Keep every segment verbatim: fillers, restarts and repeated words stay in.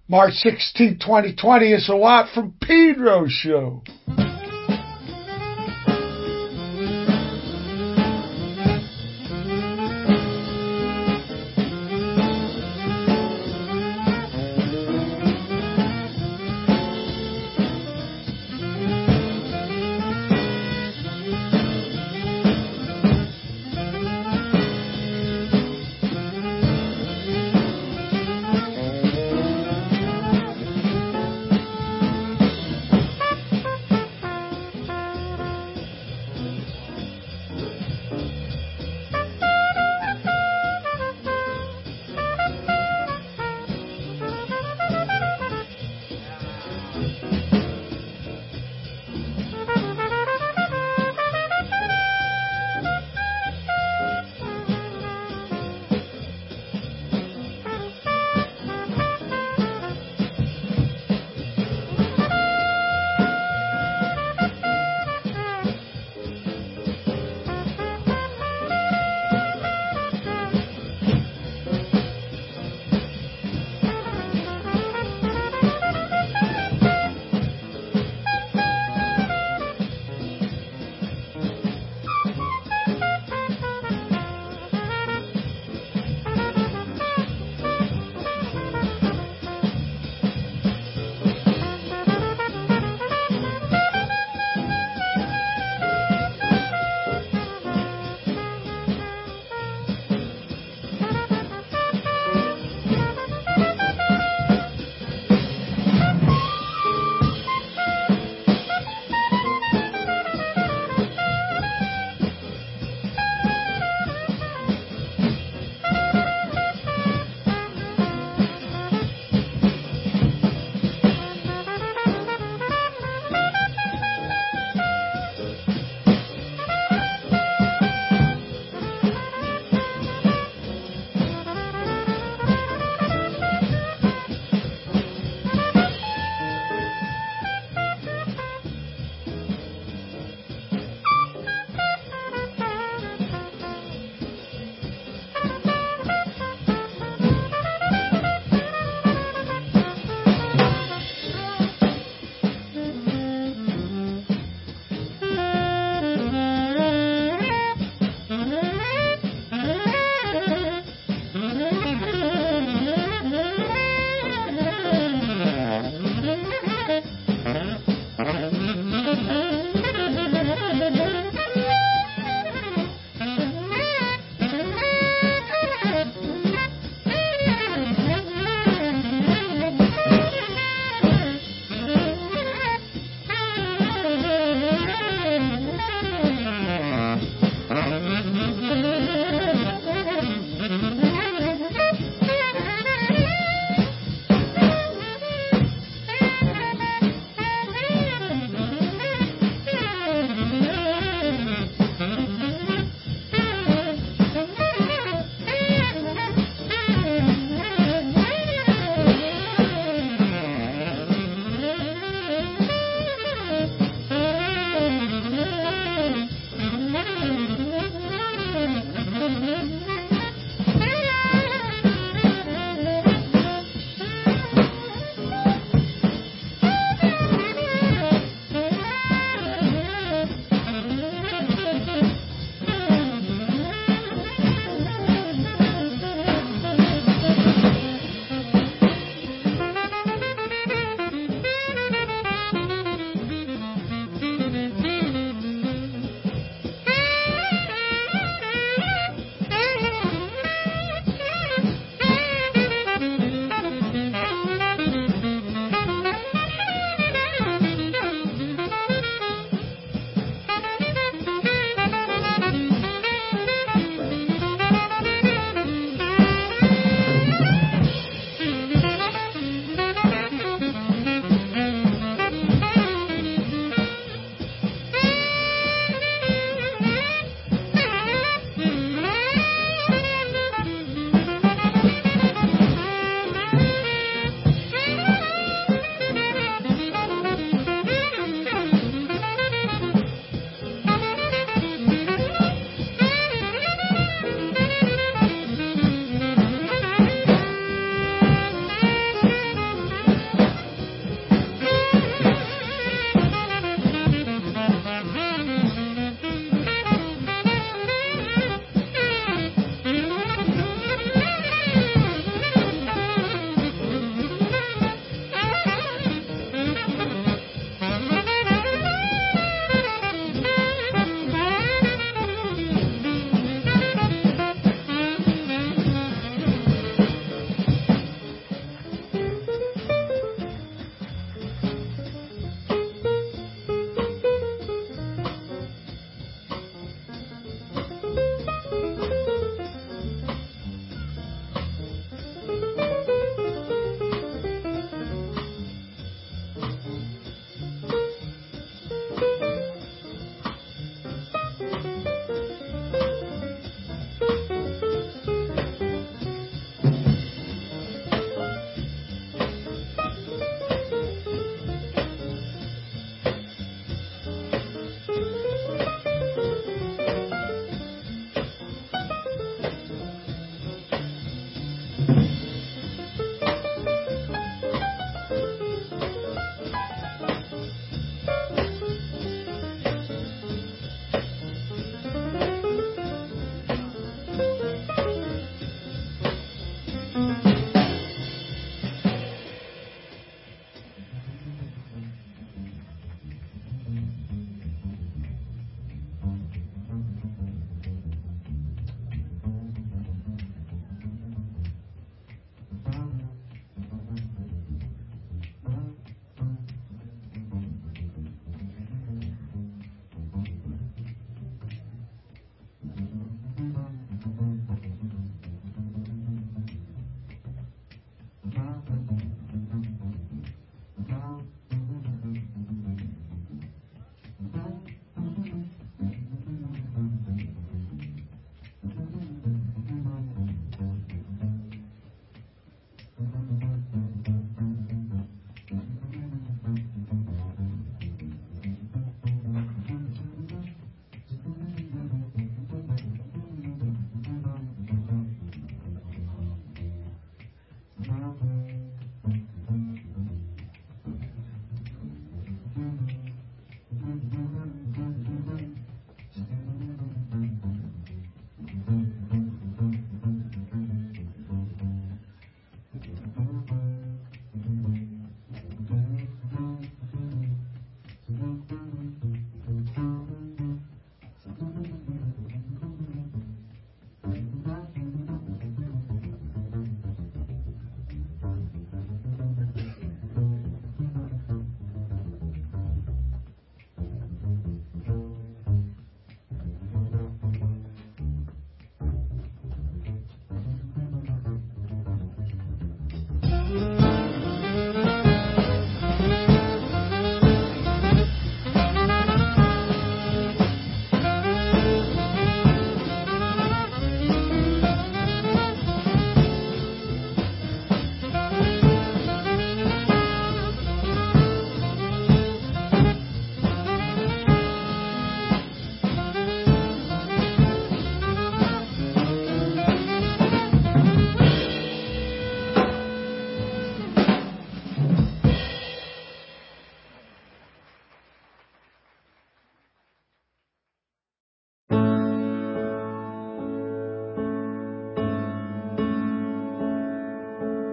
March sixteenth, twenty twenty. It's a Watt from Pedro show.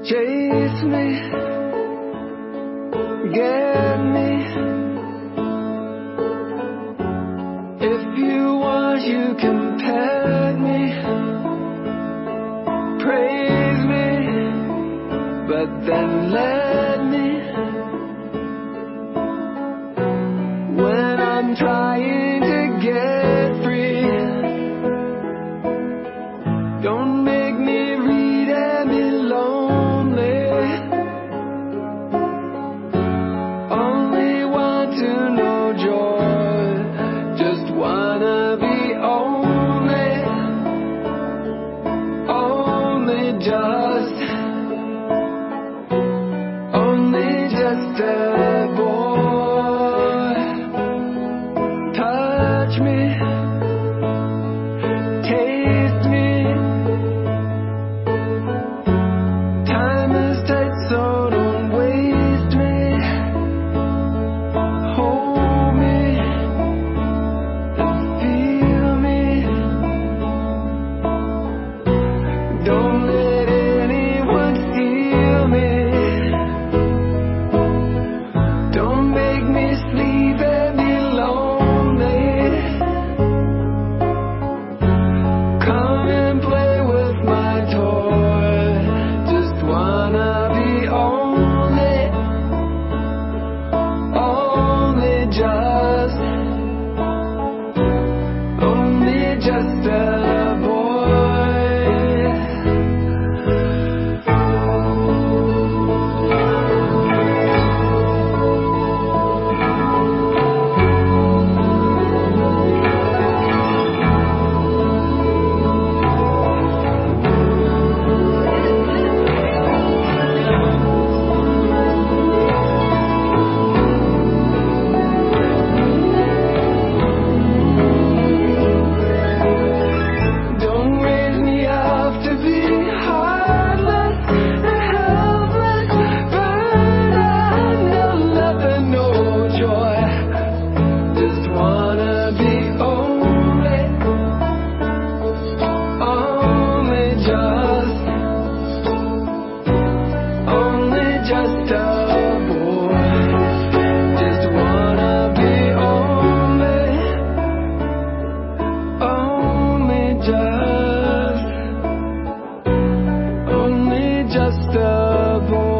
chase me, get me. If you want, you can pet me, praise me, but then let me. When I'm trying to get free, don't make me read and be lonely. Only want to know joy, just wanna be only, only just, only just a boy. Touch me, taste me. Time is tight, so don't waste me. Hold me and feel me. Don't let anyone steal me. Don't make me sleep and be lonely. Come and play with my toy. Just wanna be only, only just, only just a boy. Don't raise me up to be heartless and helpless, burden, no love and no joy. Just wanna be only, only just, only just a boy. Just wanna be only, only just, only just a boy.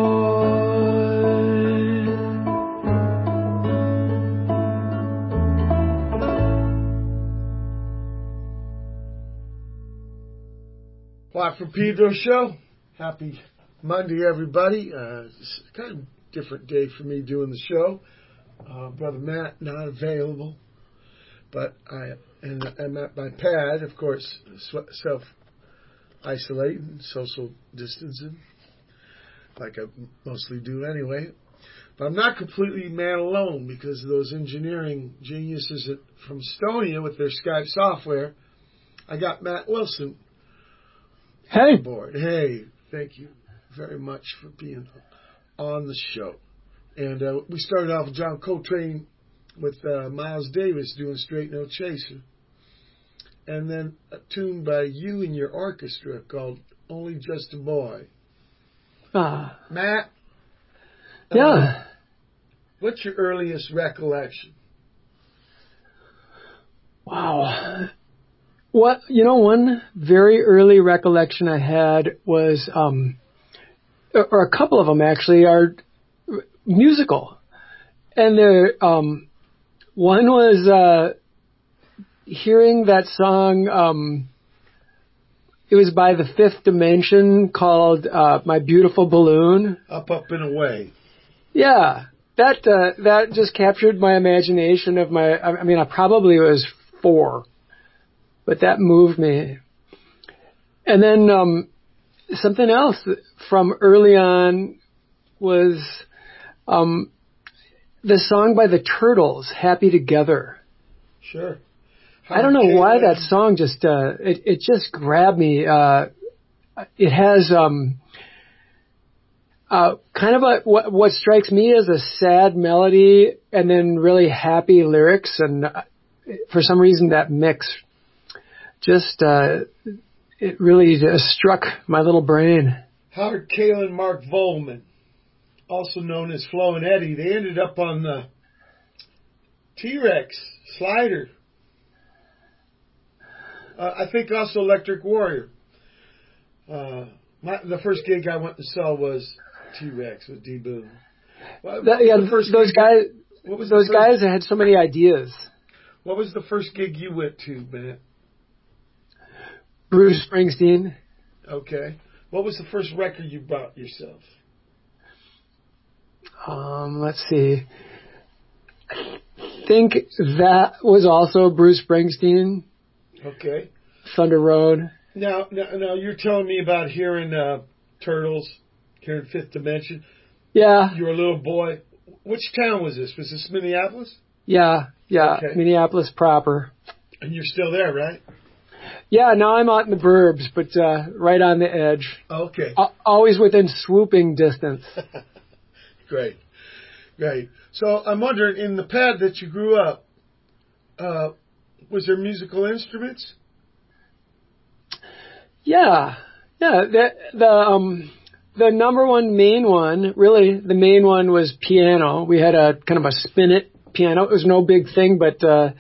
Watt from Pedro show. Happy Monday, everybody. Uh, it's kind of a different day for me doing the show. Uh, Brother Matt not available, but I and I'm at my pad, of course, self isolating, social distancing, like I mostly do anyway. But I'm not completely man alone because of those engineering geniuses at, from Estonia with their Skype software. I got Matt Wilson Hey. on board. Hey, thank you very much for being on the show. And uh, we started off with John Coltrane with uh, Miles Davis doing Straight No Chaser. And then a tune by you and your orchestra called Only Just a Boy. Ah. Matt? Yeah. Uh, what's your earliest recollection? Wow. What, you know, one very early recollection I had was, um, or a couple of them actually, are musical. And the, um, one was, uh, hearing that song, um, it was by the Fifth Dimension called, uh, My Beautiful Balloon. Up, Up, and Away. Yeah. That, uh, that just captured my imagination of my, I mean, I probably was four, but that moved me. And then, um, something else from early on was, um, the song by the Turtles, Happy Together. Sure. I don't know why that song just, uh, it, it just grabbed me. Uh, it has, um, uh, kind of a, what, what strikes me as a sad melody and then really happy lyrics. And uh, for some reason that mix just, uh, it really just struck my little brain. Howard Kale and Mark Volman, also known as Flo and Eddie, they ended up on the T-Rex, Slider. Uh, I think also Electric Warrior. Uh, my, the first gig I went and saw was T-Rex with D. Boon. Well, That, yeah, those guys. What was those first, guys that had so many ideas. What was the first gig you went to, Matt? Bruce Springsteen. Okay. What was the first record you bought yourself? Um, let's see. I think that was also Bruce Springsteen. Okay. Thunder Road. Now, now, now you're telling me about hearing uh, Turtles, hearing Fifth Dimension. Yeah. You were a little boy. Which town was this? Was this Minneapolis? Yeah, yeah, Okay. Minneapolis proper. And you're still there, right? Yeah, now I'm out in the burbs, but uh, right on the edge. Okay. A- always within swooping distance. Great. Great. So I'm wondering, in the pad that you grew up, uh, was there musical instruments? Yeah, yeah. The the um the number one main one, really, the main one was piano. We had a kind of a spinet piano. It was no big thing, but uh,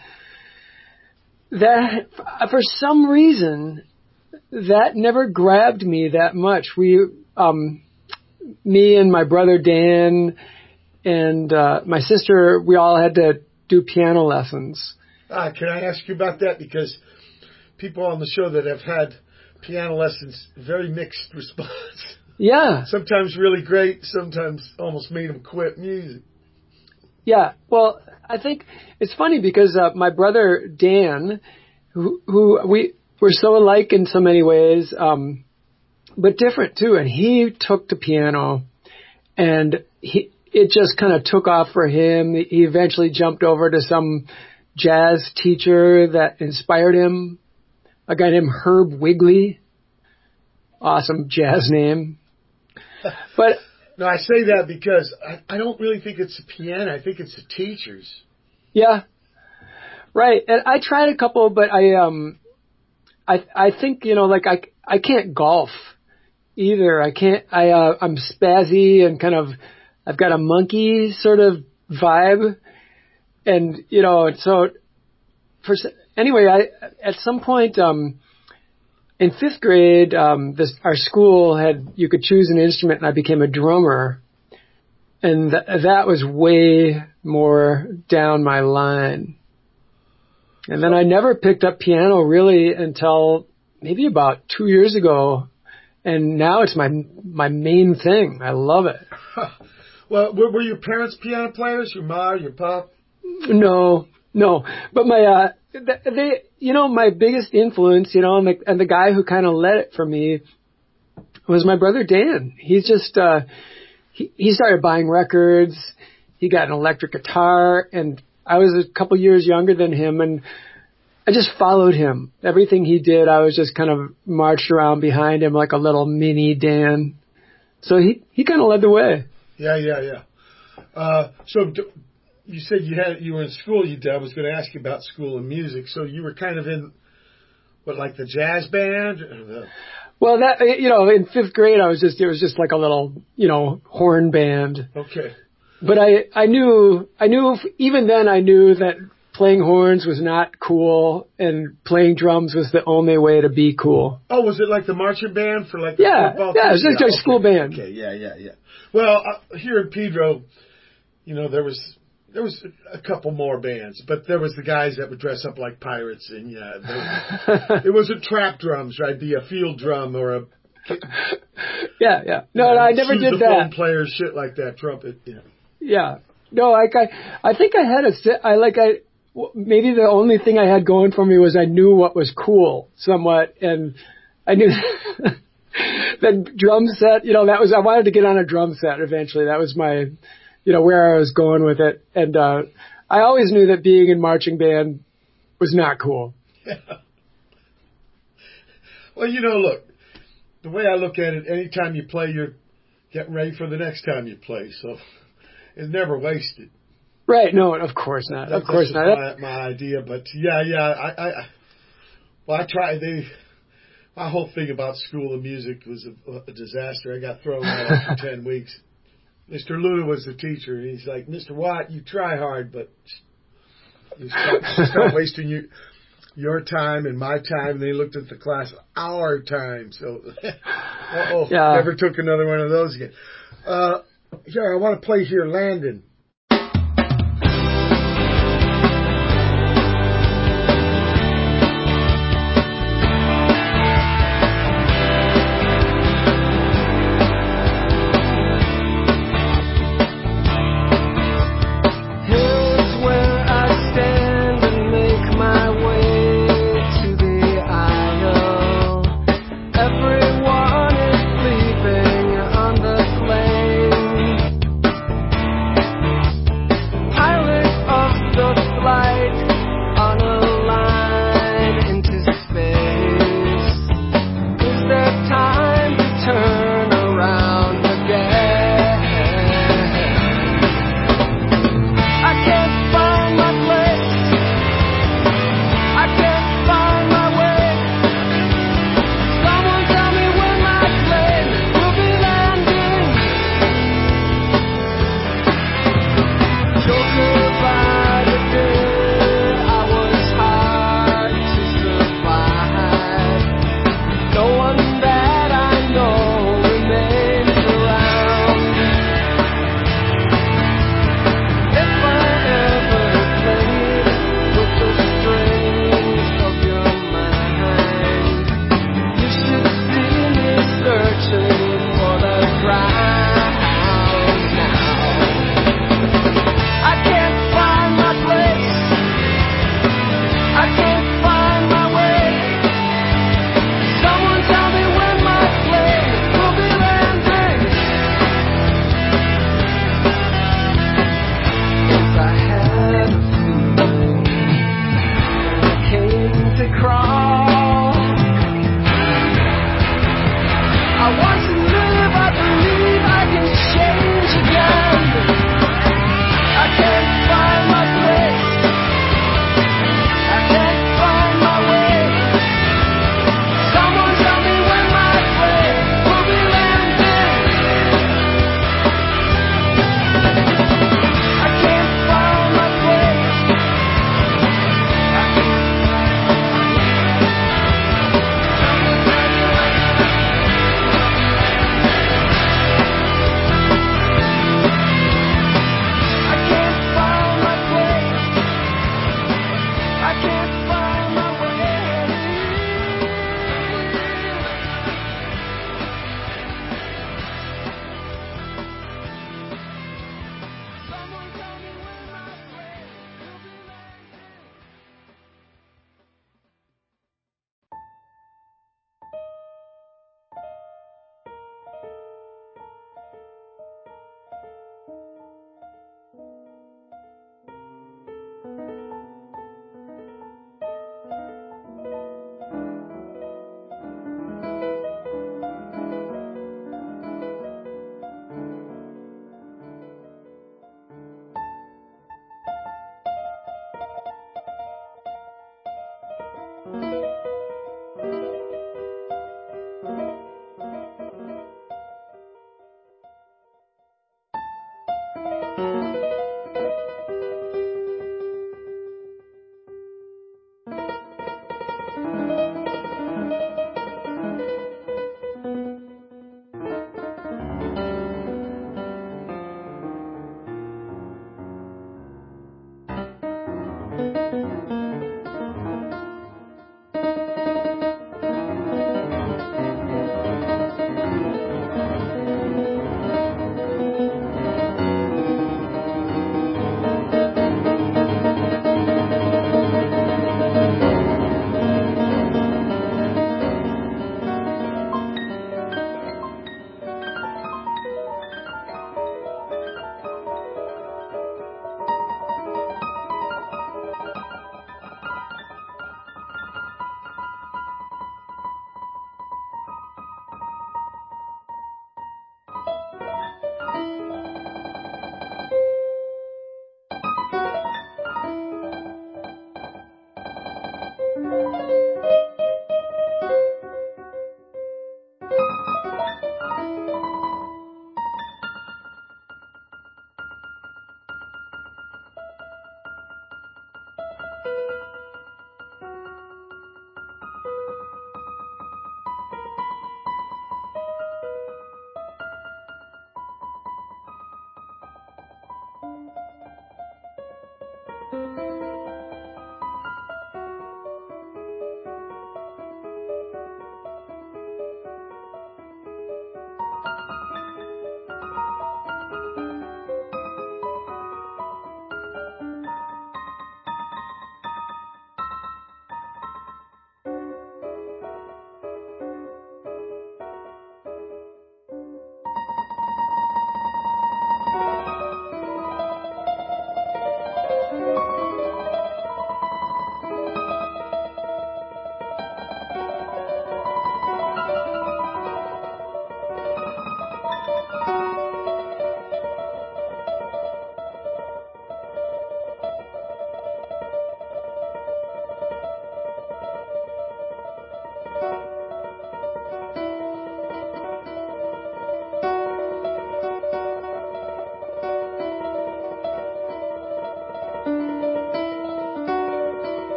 that for some reason that never grabbed me that much. We, um, me and my brother Dan and uh, my sister, we all had to do piano lessons. Ah, can I ask you about that? Because people on the show that have had piano lessons, very mixed response. Yeah. Sometimes really great, sometimes almost made them quit music. Yeah. Well, I think it's funny because uh, my brother Dan, who, who we were so alike in so many ways, um, but different too, and he took to piano, and he it just kind of took off for him. He eventually jumped over to some jazz teacher that inspired him, a guy named Herb Wigley. Awesome jazz name. But no, I say that because I, I don't really think it's the piano. I think it's the teachers. Yeah, right. And I tried a couple, but I um, I I think you know, like I I can't golf either. I can't. I uh, I'm spazzy and kind of I've got a monkey sort of vibe, and you know, so for anyway, I at some point um. In fifth grade, um, this, our school had, you could choose an instrument, and I became a drummer. And th- that was way more down my line. And then I never picked up piano really until maybe about two years ago. And now it's my my main thing. I love it. Well, were, were your parents piano players? Your ma, your pop? No, no. But my, uh, they, you know, my biggest influence, you know, and the, and the guy who kind of led it for me was my brother Dan. He's just, uh, he, he started buying records. He got an electric guitar, and I was a couple years younger than him, and I just followed him. Everything he did, I was just kind of marched around behind him like a little mini Dan. So he, he kind of led the way. Yeah, yeah, yeah. Uh, so d- you said you had you were in school. You did. I was going to ask you about school and music. So you were kind of in what, like the jazz band? Or the... Well, that you know, in fifth grade, I was just it was just like a little you know horn band. Okay. But I I knew I knew if, even then I knew that playing horns was not cool and playing drums was the only way to be cool. Oh, was it like the marching band for like the yeah football yeah team? it was just yeah, a okay. school band. Okay, yeah, yeah, yeah. Well, uh, here in Pedro, you know, there was. There was a couple more bands, but there was the guys that would dress up like pirates, and yeah, there, it wasn't trap drums, right? It'd be a field drum or a yeah, yeah. No, no I never did that. Player shit like that, trumpet. Yeah, yeah. No, like I, I think I had a, I like I maybe the only thing I had going for me was I knew what was cool somewhat, and I knew that drum set. You know, that was I wanted to get on a drum set eventually. That was my. You know, where I was going with it. And uh, I always knew that being in marching band was not cool. Yeah. Well, you know, look, the way I look at it, anytime you play, you're getting ready for the next time you play. So it's never wasted. Right. No, of course not. That, of course that's not. My, my idea. But, yeah, yeah, I, I, well, I try. They, my whole thing about School of Music was a, a disaster. I got thrown out after ten weeks. Mister Luna was the teacher, and he's like, Mister Watt, you try hard, but you stop, stop wasting your, your time and my time. And they looked at the class, our time. So, uh-oh, yeah. Never took another one of those again. Uh, here, I want to play here, Landon. Everyone is sleeping on the plain.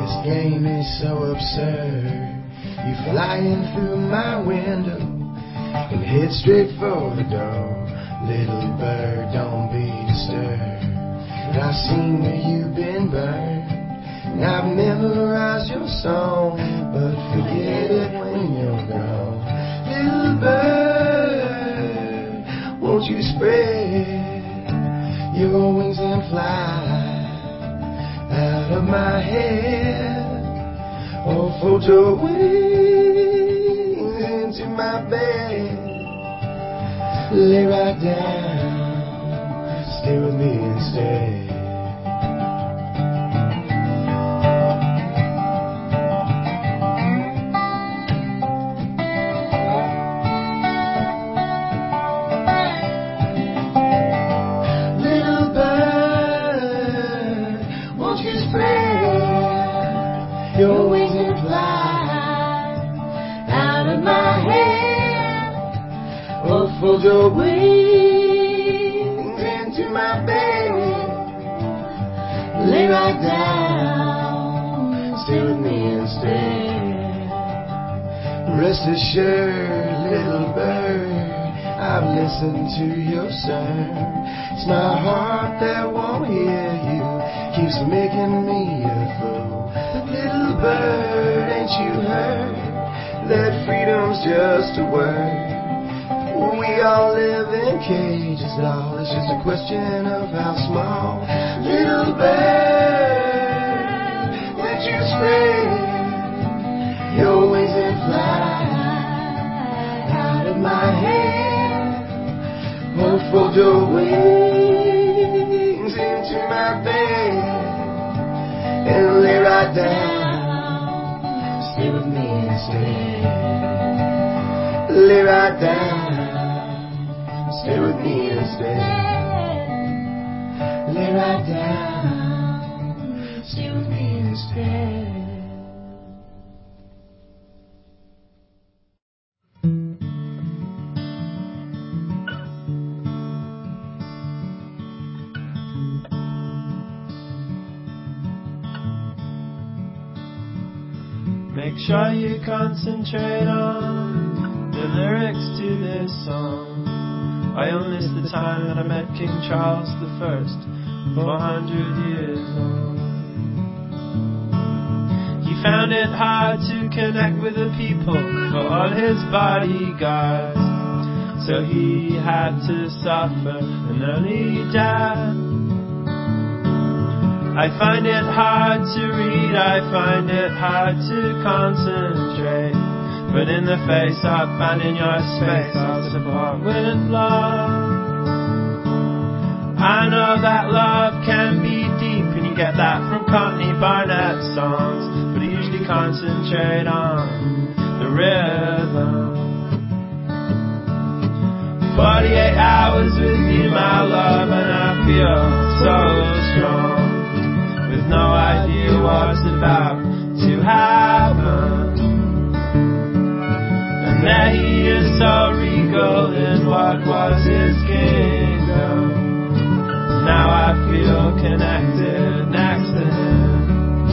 This game is so absurd. You fly in through my window and head straight for the door. Little bird, don't be disturbed. I've seen where you've been burned, and I've memorized your song, but forget it when you're gone. Little bird, won't you spread your wings and fly out of my head, or fold your wings into my bed. Lay right down, stay with me instead. Little bird, won't you spread your wings and fly out of my head, or fold your wings into my bed. Lay right down, stay with me instead. Rest assured, little bird, I've listened to your song. It's my heart that won't hear you, keeps making me a fool. But little bird, ain't you heard that freedom's just a word? We all live in cages, doll. It's just a question of how small. Little bird, let you spread your wings and fly out of my hand, or fold your wings into my bed and lay right down. Stay with me instead. Lay right down. Stay with me instead. Lay right down. Stay with me instead. Make sure you concentrate on the lyrics to this song. I will miss the time that I met King Charles the First, four hundred years old. He found it hard to connect with the people for all his bodyguards, so he had to suffer an early death. I find it hard to read, I find it hard to concentrate, but in the face of finding your space, I'll support with love. I know that love can be deep, and you get that from Courtney Barnett songs, but I usually concentrate on the rhythm. Forty-eight hours with you, my love, and I feel so strong, with no idea what's about to happen. And there he is, so regal in what was his kingdom. Now I feel connected next to him.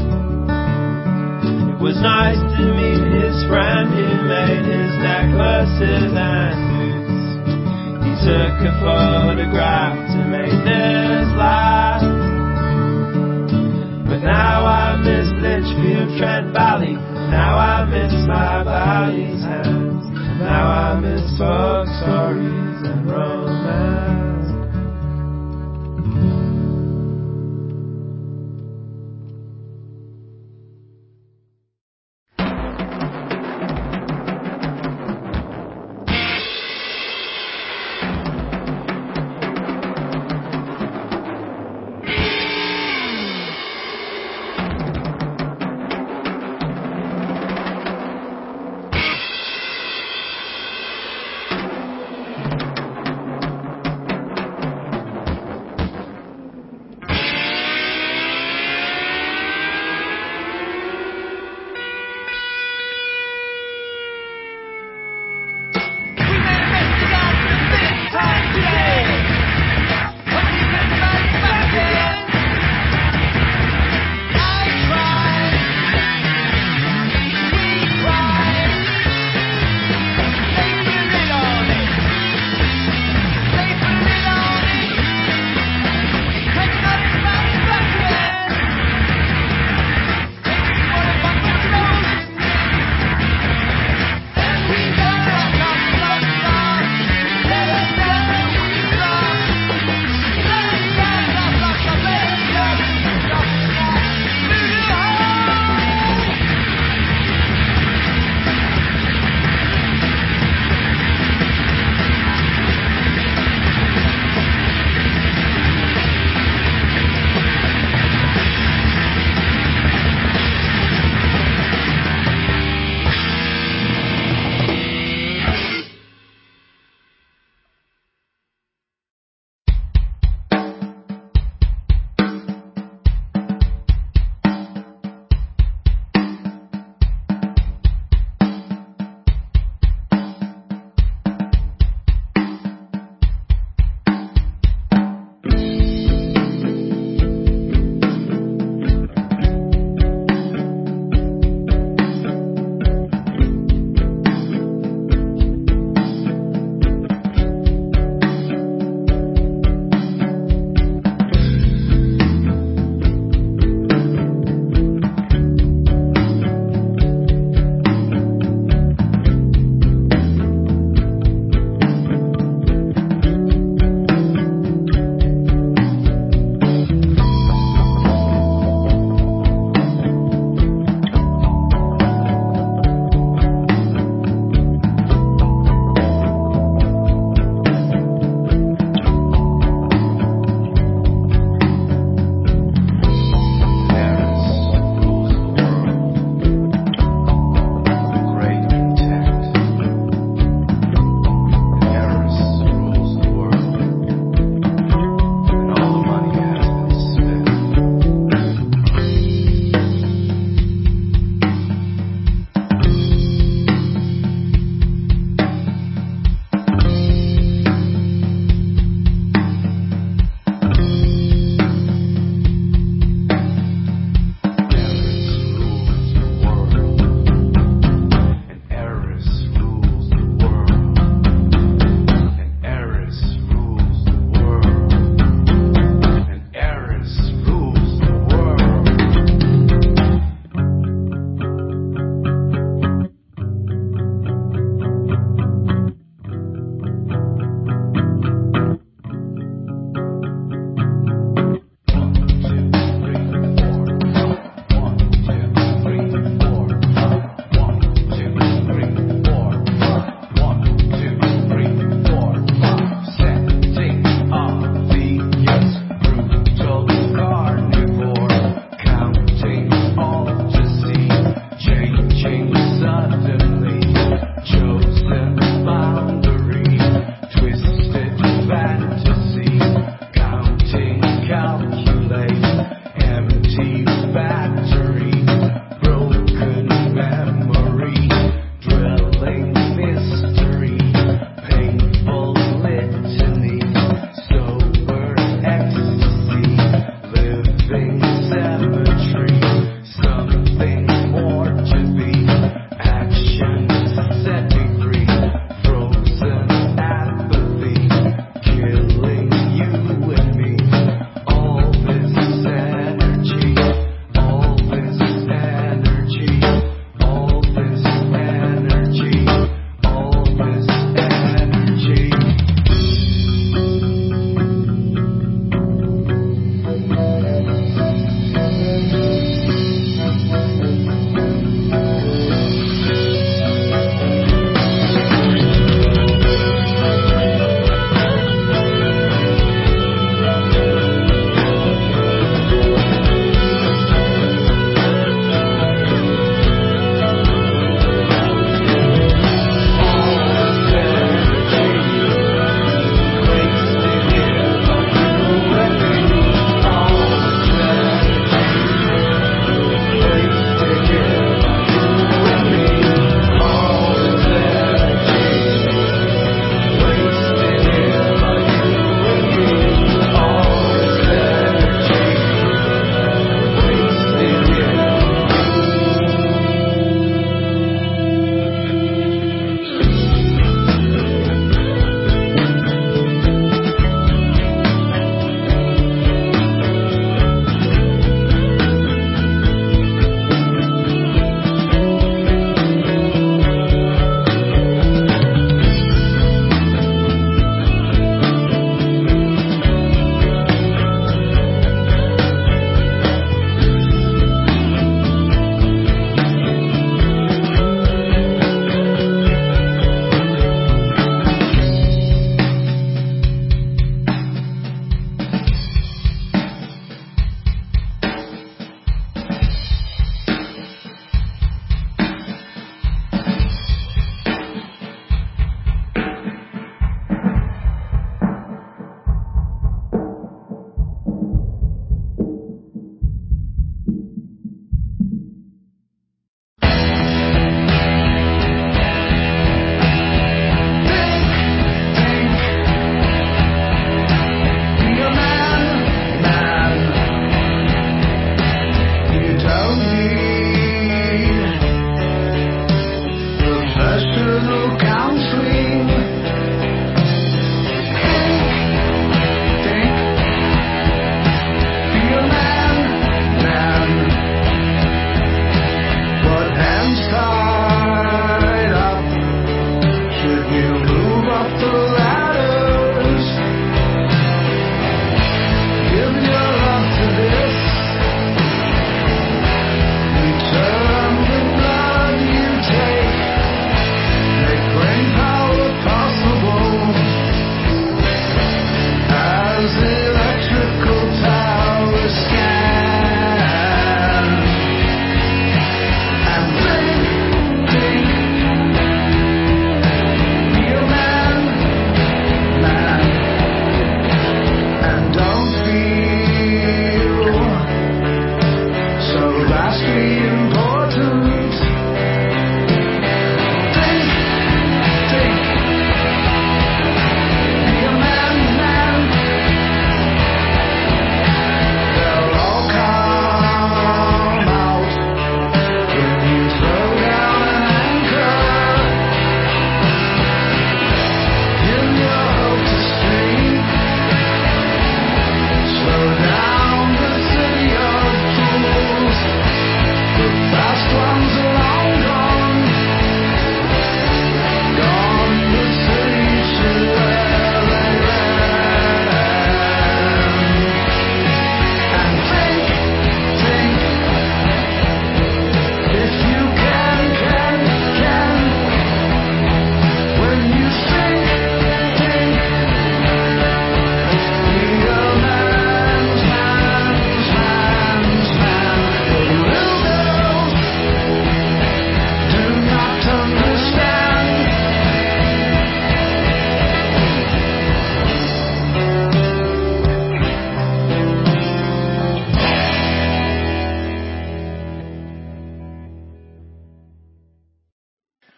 It was nice to meet his friend who made his necklaces and boots. He took a photograph to make this last. But now I miss Litchfield, Trent Valley. Now I miss my Valley's hands. Now I miss folk stories and romance.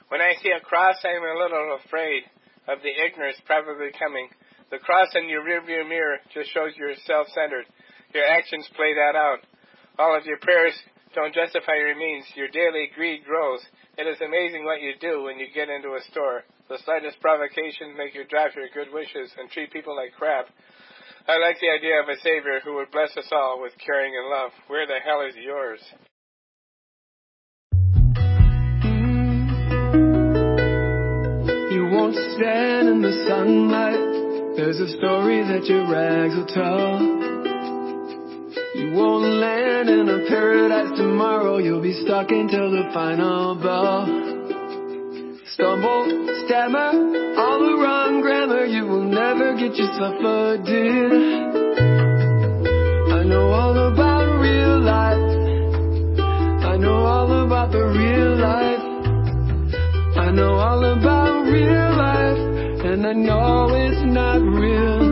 When I see a cross, I am a little afraid of the ignorance probably coming. The cross in your rearview mirror just shows you're self-centered. Your actions play that out. All of your prayers don't justify your means. Your daily greed grows. It is amazing what you do when you get into a store. The slightest provocations make you drop your good wishes and treat people like crap. I like the idea of a Savior who would bless us all with caring and love. Where the hell is yours? You won't stand in the sunlight. There's a story that your rags will tell. You won't land in a paradise tomorrow. You'll be stuck until the final bell. Stumble, stammer, all the wrong grammar. You will never get yourself a deal. I know all about real life. I know all about the real life. I know all about real life, and I know it's not real.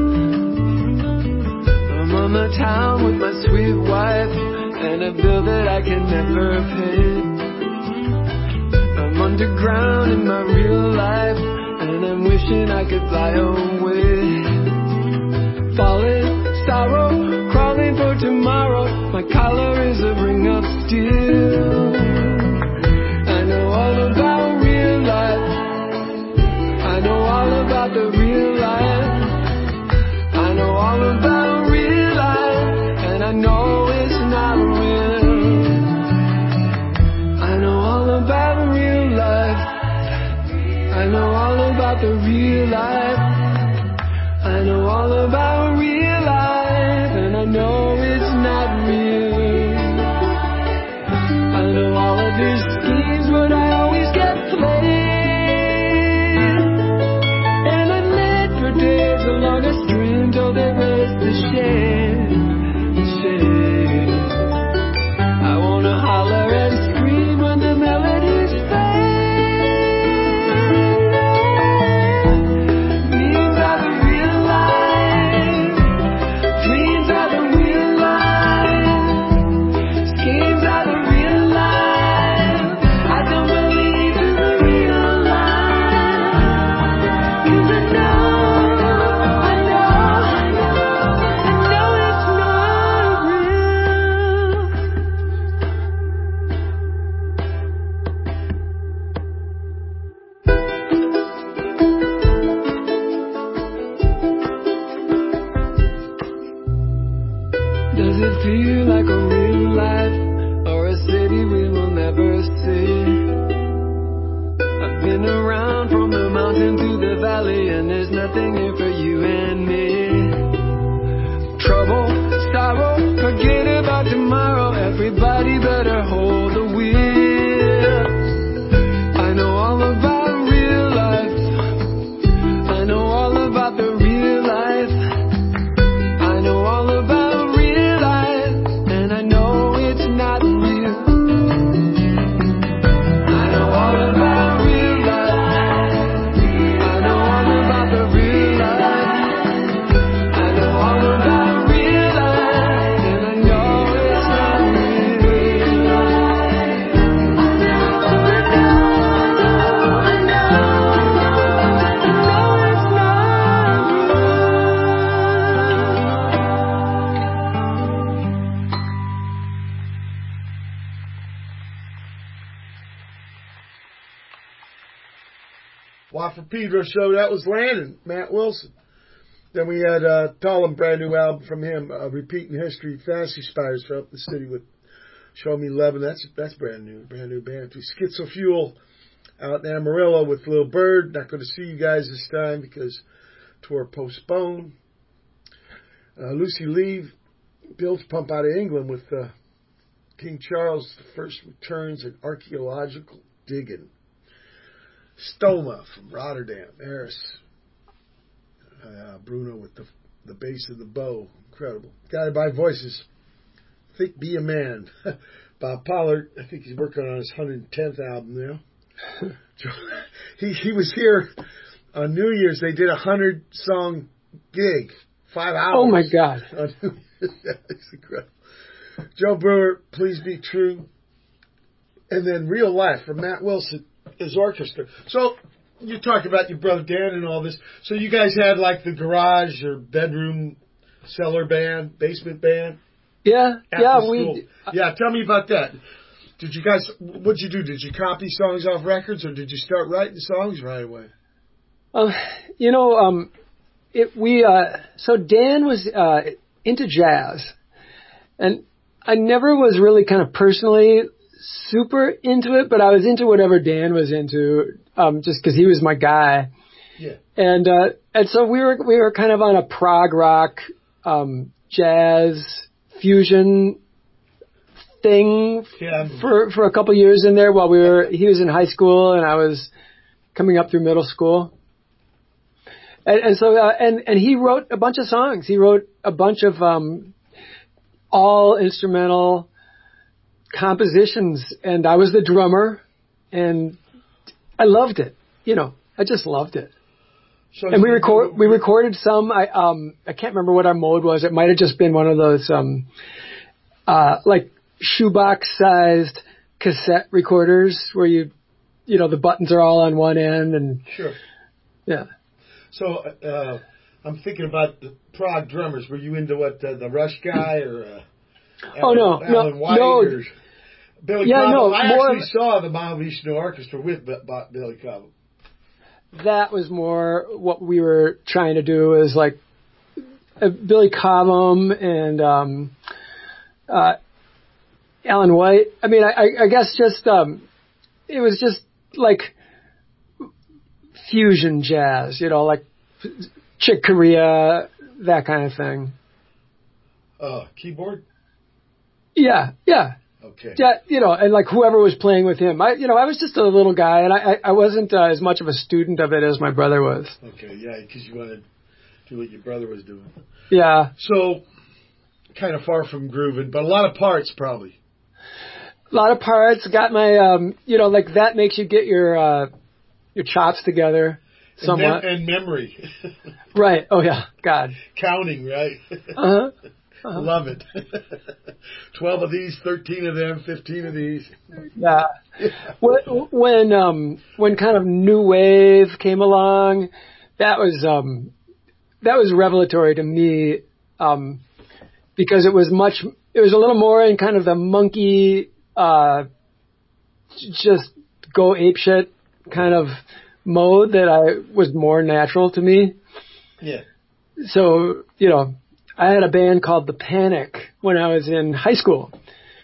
I'm on the town with my sweet wife, and a bill that I can never pay. I'm underground in my real life, and I'm wishing I could fly away. Falling, sorrow, crawling for tomorrow. My collar is a ring of steel. I know all about real life. I know all about the real life. I know all about real life, and I know it's not real. I know all about real life. I know all about the real life. I know all about real life, and I know it's not real. I know all of these schemes, but I always get played. And I knit for days along a stream till they raise the shade, the shade. I wanna holler and scream when the melodies fade. Dreams are the real life. Dreams are the real life. Schemes are the real life. I don't believe in the real life. 'Cause I know, I know, I know, I know it's not real. Does it feel like a real life or a city we will never see? I've been around from the mountain to the valley, and there's nothing here for you and me. Trouble, sorrow, forget about tomorrow. Everybody better hold the wheel. I know all about real life. I know all about the real life. I know all about real life, and I know it's not real. I know all about real life. I know all about the real life. I know all about real life, and I know it's not real. I know, I know, I know, I know it's not Watt from Pedro show. That was Landon, Matt Wilson. Then we had uh, Tollum, brand new album from him, uh, Repeating History, Fantasy Spiders from up the city with Show Me Lovin'. That's that's brand new, brand new band too. Schizofuel out in Amarillo with Lil Bird. Not going to see you guys this time because tour postponed. Uh, Lucy Lee, Bilge Pump out of England with uh, King Charles the First returns and archaeological digging. Stoma from Rotterdam, Eris. Uh, Bruno with the the bass of the bow, incredible. Guided by Voices. Think Be a Man. Bob Pollard, I think he's working on his one hundred tenth album now. he he was here on New Year's. They did a hundred song gig, five hours. Oh my God! It's incredible. Joe Brewer, Please Be True, and then Real Life from Matt Wilson. his orchestra. So you talk about your brother Dan and all this. So you guys had like the garage or bedroom cellar band, basement band? Yeah, after yeah, school. we. Yeah, tell me about that. Did you guys, what'd you do? Did you copy songs off records or did you start writing songs right away? Um, you know, um, it, we, uh, so Dan was, uh, into jazz, and I never was really kind of personally super into it, but I was into whatever Dan was into, um, just cause he was my guy. Yeah. And, uh, and so we were, we were kind of on a prog rock, um, jazz fusion thing Yeah. for, for a couple years in there while we were, he was in high school and I was coming up through middle school. And, and so, uh, and, and he wrote a bunch of songs. He wrote a bunch of, um, all instrumental compositions, and I was the drummer, and I loved it. You know, I just loved it. So and we record, we recorded some, I, um, I can't remember what our mode was. It might have just been one of those, um, uh, like shoebox sized cassette recorders where you, you know, the buttons are all on one end and sure. Yeah. So, uh, I'm thinking about the prog drummers. Were you into what, uh, the Rush guy or, uh, Alan, oh no, Alan no, White no. or Billy yeah, Cobham? no, I more actually saw the Mahavishnu Orchestra with B- B- Billy Cobham. That was more what we were trying to do is like uh, Billy Cobham and, um, uh, Alan White. I mean, I, I guess just, um, it was just like fusion jazz, you know, like Chick Corea, that kind of thing. Uh, keyboard? Yeah, yeah. Okay. Yeah, you know, and like whoever was playing with him. I, you know, I was just a little guy and I, I, I wasn't uh, as much of a student of it as my brother was. Okay, yeah, because you wanted to do what your brother was doing. Yeah. So, kind of far from grooving, but a lot of parts probably. A lot of parts. Got my, um, you know, like that makes you get your, uh, your chops together somewhat. And, mem- and memory. Right. Oh yeah. God. Counting, right? Uh-huh. Uh-huh. Love it. Twelve of these, thirteen of them, fifteen of these. Yeah. When, when, um, when kind of new wave came along, that was, um, that was revelatory to me, um, because it was much, it was a little more in kind of the monkey, uh, just go apeshit kind of mode that I was more natural to me. Yeah. So, you know, I had a band called The Panic when I was in high school.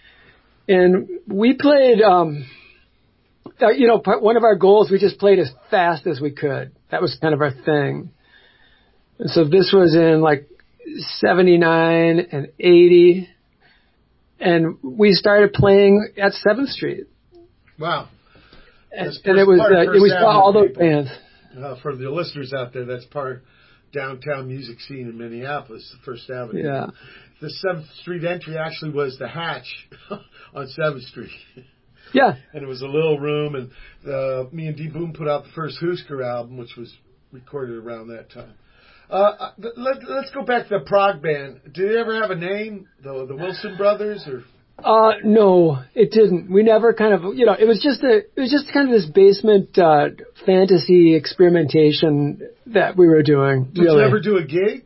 And we played, um, uh, you know, part, one of our goals, we just played as fast as we could. That was kind of our thing. And so this was in like seventy-nine and eighty. And we started playing at seventh Street. Wow. And, and it was, uh, we saw all those bands. Uh, for the listeners out there, that's part downtown music scene in Minneapolis, the First Avenue. Yeah. The seventh Street entry actually was the Hatch on seventh Street. Yeah. And it was a little room, and uh, me and D. Boom put out the first Husker album, which was recorded around that time. Uh, let, let's go back to the prog band. Did it ever have a name, the the Wilson Brothers, or? Uh, no, it didn't. We never kind of, you know, it was just a, it was just kind of this basement, uh, fantasy experimentation that we were doing. Did really. you ever do a gig?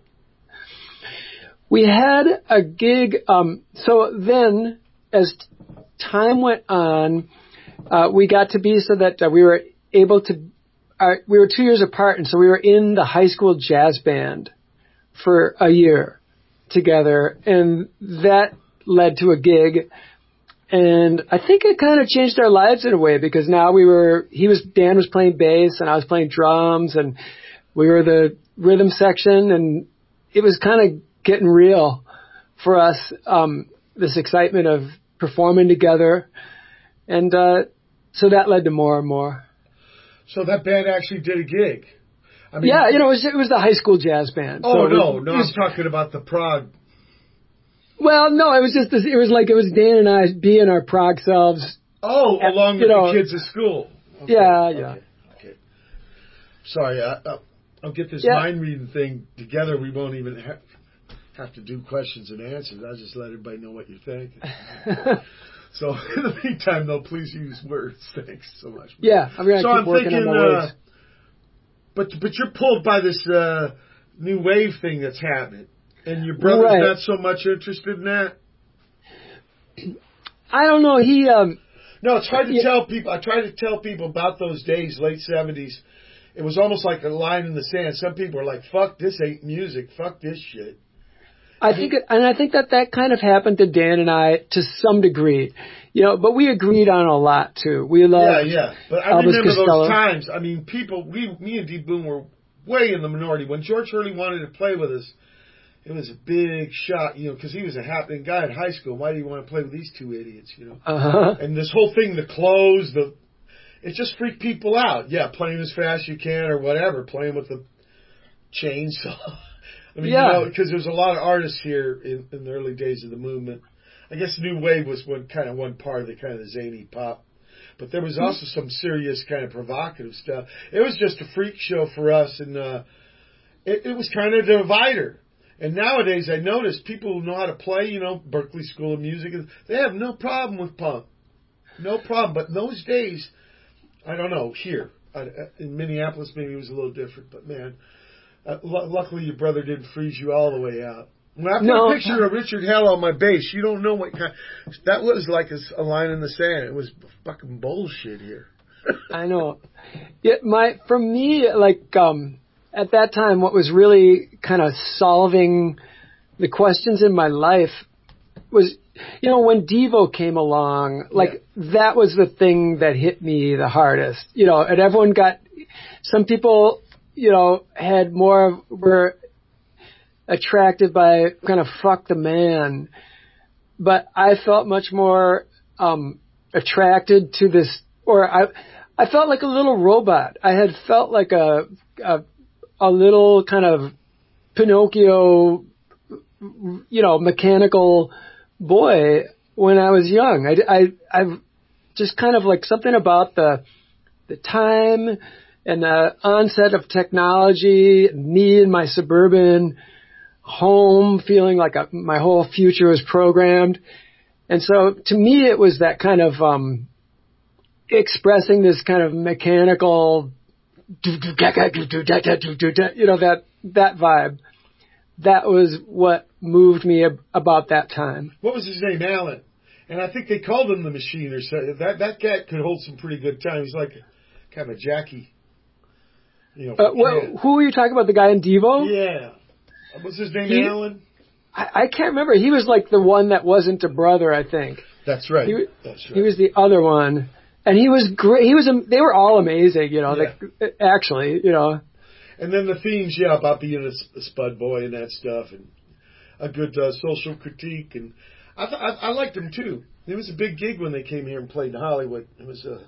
We had a gig, um, so then as time went on, uh, we got to be so that uh, we were able to, uh, we were two years apart, and so we were in the high school jazz band for a year together, and that led to a gig, and I think it kind of changed our lives in a way, because now we were, he was, Dan was playing bass and I was playing drums, and we were the rhythm section, and it was kind of getting real for us, um, this excitement of performing together, and uh, so that led to more and more. So that band actually did a gig? I mean, yeah, you know, it was, it was the high school jazz band. Oh, so no, was, no, I'm talking about the prog. Well, no, it was just this, it was like it was Dan and I being our prog selves. Oh, at, along with know, the kids at school. Okay, yeah, yeah. Okay. okay. Sorry, I, I, I'll get this yeah. mind reading thing together. We won't even have, have to do questions and answers. I'll just let everybody know what you're thinking. So in the meantime, though, please use words. Thanks so much. Yeah, I'm going to so keep I'm working thinking, on my words. Uh, but but you're pulled by this uh, new wave thing that's happening, and your brother's Right. not so much interested in that. I don't know. He. Um, No, it's hard to Yeah. tell people. I try to tell people about those days, late seventies. It was almost like a line in the sand. Some people are like, "Fuck, this ain't music. Fuck this shit." I think, and I think that that kind of happened to Dan and I to some degree, you know. But we agreed on a lot too. We Yeah, loved. yeah. But I Elvis remember Costello. those times. I mean, people, we, me and D Boon were way in the minority. When George Hurley wanted to play with us, it was a big shock, you know, because he was a happening guy in high school. Why do you want to play with these two idiots, you know? Uh-huh. And this whole thing, the clothes, the it just freaked people out. Yeah, playing as fast as you can or whatever, playing with the chainsaw. I mean, Yeah. you know, because there's a lot of artists here in, in the early days of the movement. I guess New Wave was one kind of one part of the kind of zany pop. But there was also some serious kind of provocative stuff. It was just a freak show for us, and uh, it, it was kind of a divider. And nowadays, I notice people who know how to play, you know, Berklee School of Music, they have no problem with punk. No problem. But in those days, I don't know, here, I, in Minneapolis, maybe it was a little different. But, man, uh, l- luckily your brother didn't freeze you all the way out. When I put No. a picture of Richard Hell on my bass, you don't know what kind. That was like a, a line in the sand. It was fucking bullshit here. I know. Yeah, my for me, like um, at that time, what was really kind of solving the questions in my life was, you know, when Devo came along, like that was the thing that hit me the hardest. You know, and everyone got. Some people, you know, had more were attracted by kind of fuck the man, but I felt much more um, attracted to this, or I, I felt like a little robot. I had felt like a, a, a little kind of Pinocchio, you know, mechanical boy when I was young. I, I, I've just kind of like something about the, the time and the onset of technology, me in my suburban home feeling like a, my whole future was programmed. And so to me, it was that kind of, um, expressing this kind of mechanical, you know, that, that vibe. That was what moved me ab- about that time. What was his name? Alan. And I think they called him the Machine or something. That, that cat could hold some pretty good time. He's like kind of a Jackie. You know, Uh, wh- who are you talking about? The guy in Devo? Yeah. What's his name, He- Alan? I, I can't remember. He was like the one that wasn't a brother, I think. That's right. He, That's right. he was the other one. And he was great. He was. am- They were all amazing, you know. Yeah. Like, actually, you know. And then the themes, yeah, about being a, s- a spud boy and that stuff, and a good uh, social critique, and I, th- I I liked them too. It was a big gig when they came here and played in Hollywood. It was uh,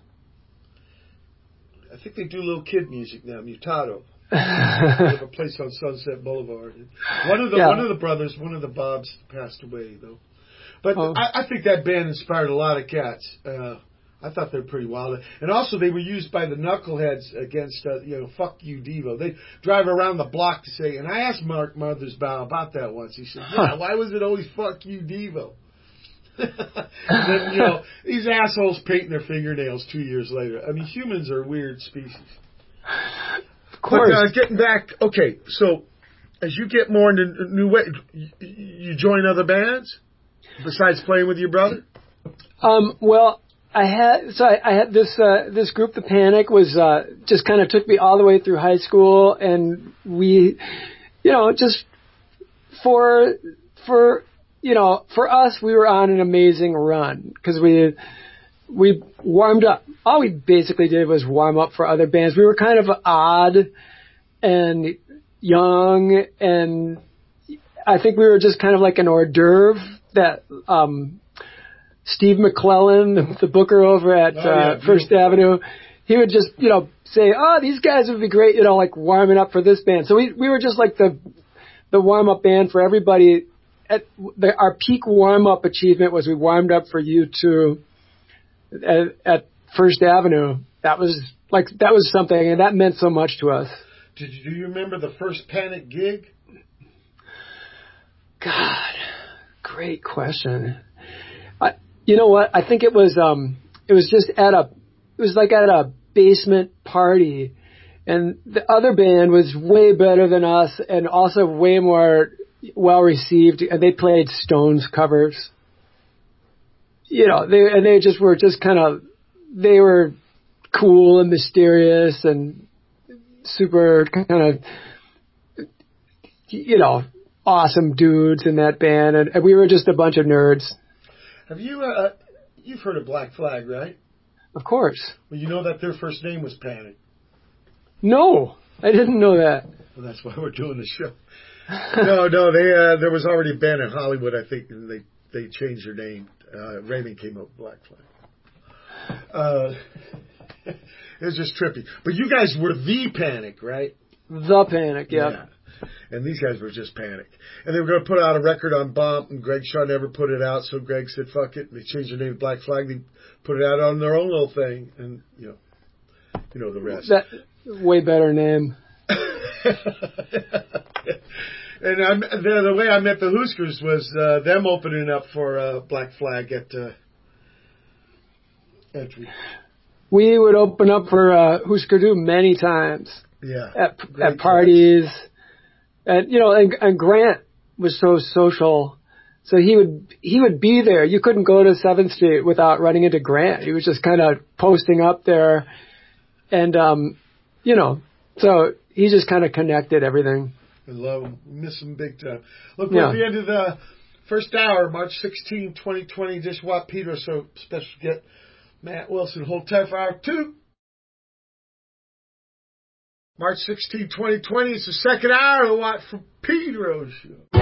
I think they do little kid music now, Mutado. They have a place on Sunset Boulevard. And one of the Yeah. one of the brothers, one of the Bobs, passed away though. But Oh. I, I think that band inspired a lot of cats. Uh, I thought they were pretty wild, and also they were used by the knuckleheads against, uh, you know, fuck you, Devo. They drive around the block to say. And I asked Mark Mothersbaugh about that once. He said, "Yeah, Huh. why was it always fuck you, Devo?" And then, you know, these assholes painting their fingernails two years later. I mean, humans are a weird species. Of course. But uh, getting back, okay, so as you get more into new way, you, you join other bands besides playing with your brother? Um, well, I had so I, I had this uh, this group, the Panic, was uh, just kind of took me all the way through high school, and we, you know, just for for you know for us, we were on an amazing run because we we warmed up. All we basically did was warm up for other bands. We were kind of odd and young, and I think we were just kind of like an hors d'oeuvre that. Um, Steve McClellan, the, the booker over at Oh, yeah, uh, First beautiful. Avenue, he would just, you know, say, "Oh, these guys would be great," you know, like warming up for this band. So we we were just like the the warm up band for everybody. At the, our peak warm up achievement was we warmed up for U two at, at First Avenue. That was like that was something, and that meant so much to us. Did you, do you remember the first Panic gig? God, great question. I, You know what? I think it was um it was just at a it was like at a basement party, and the other band was way better than us and also way more well received, and they played Stones covers. You know, they and they just were just kind of they were cool and mysterious and super kind of, you know, awesome dudes in that band, and, and we were just a bunch of nerds. Have you, uh, you've heard of Black Flag, right? Of course. Well, you know that their first name was Panic. No, I didn't know that. Well, that's why we're doing the show. no, no, they uh, there was already a band in Hollywood, I think, and they, they changed their name. Uh, Raymond came up with Black Flag. Uh, it was just trippy. But you guys were the Panic, right? The Panic, yeah. yeah. And these guys were just Panic. And they were going to put out a record on Bump, and Greg Shaw never put it out, so Greg said, fuck it. And they changed their name to Black Flag. They put it out on their own little thing, and, you know, you know the rest. That way better name. And I, the, the way I met the Huskers was uh, them opening up for uh, Black Flag at uh, Entry. We would open up for uh, Husker Du many times. Yeah. At, at parties. And, you know, and, and Grant was so social. So he would he would be there. You couldn't go to seventh Street without running into Grant. He was just kind of posting up there. And, um, you know, so he just kind of connected everything. I love him. Miss him big time. Look, we're yeah. at the end of the first hour, March sixteenth, twenty twenty. Dish Watt Peter, so special get Matt Wilson. Hold tight for hour two. March sixteenth, twenty twenty. It's the second hour of the Watt from Pedro show.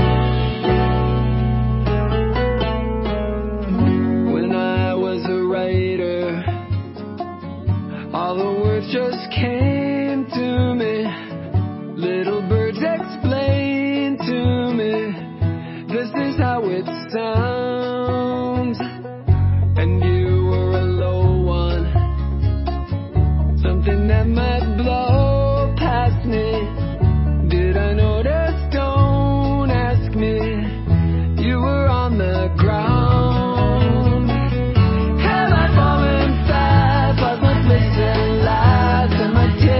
When I was a writer, all the words just came to me. Little birds explain to me, this is how it sounds. And you were a low one, something that might blow past me. Did I notice? Don't ask me. You were on the ground. Have I fallen fast? Was my place in life? And my tears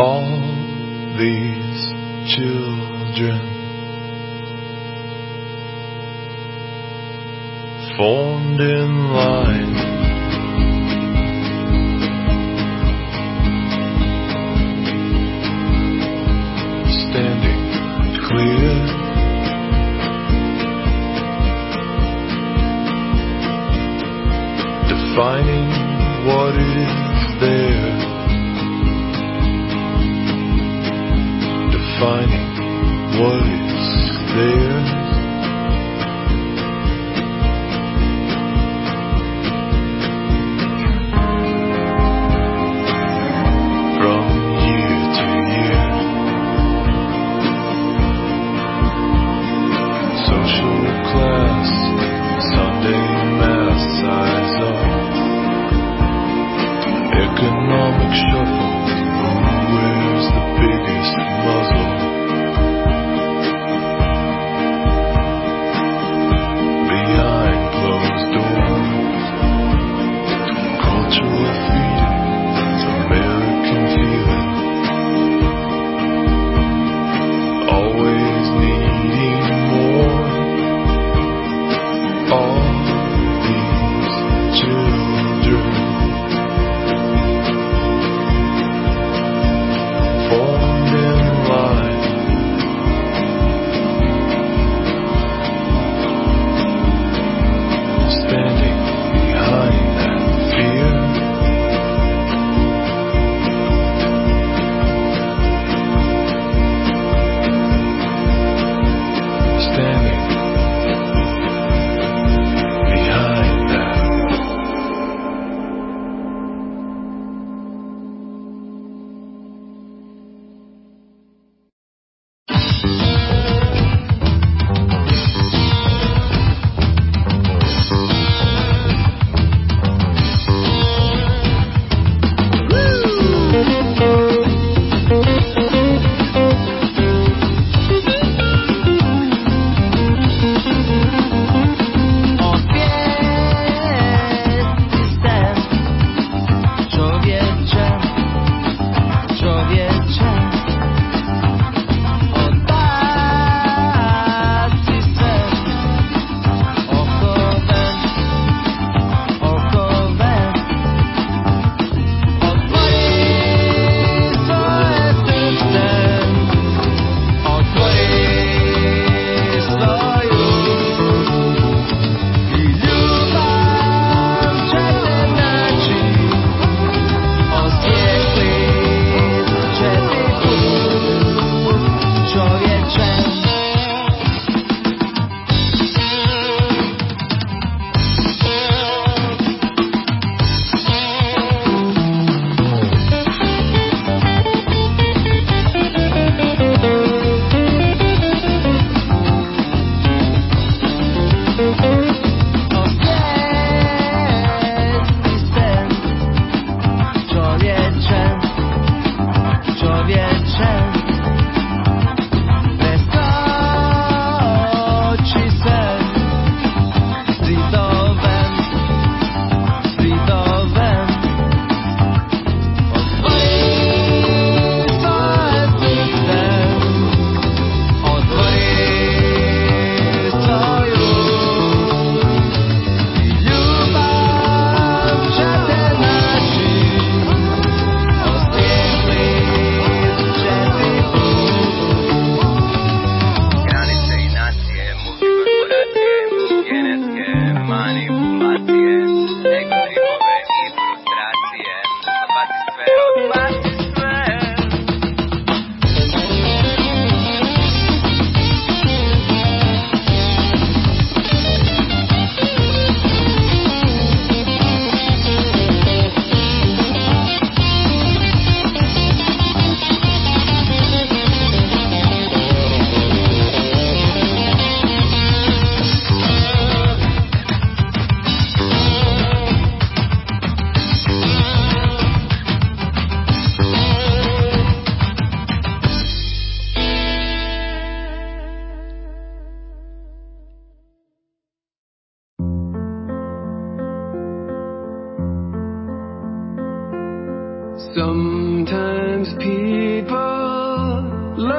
all these children formed in line, standing clear, defining what is there, defining what is there. Economic shuffle, who wears the biggest muzzle?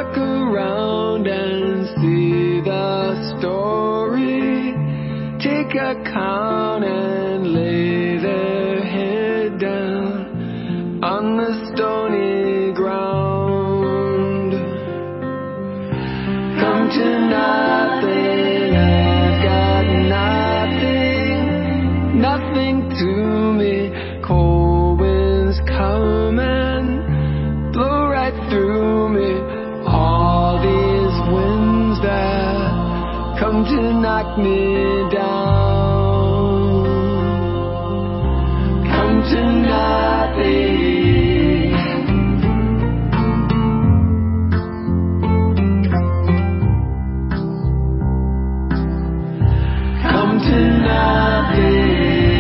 look around and see the story, take account and lay their head down on the stony ground. Come to nothing, I've got nothing, nothing to me. Cold winds come and blow right through me. All these winds that come to knock me down, come to nothing. Come to nothing.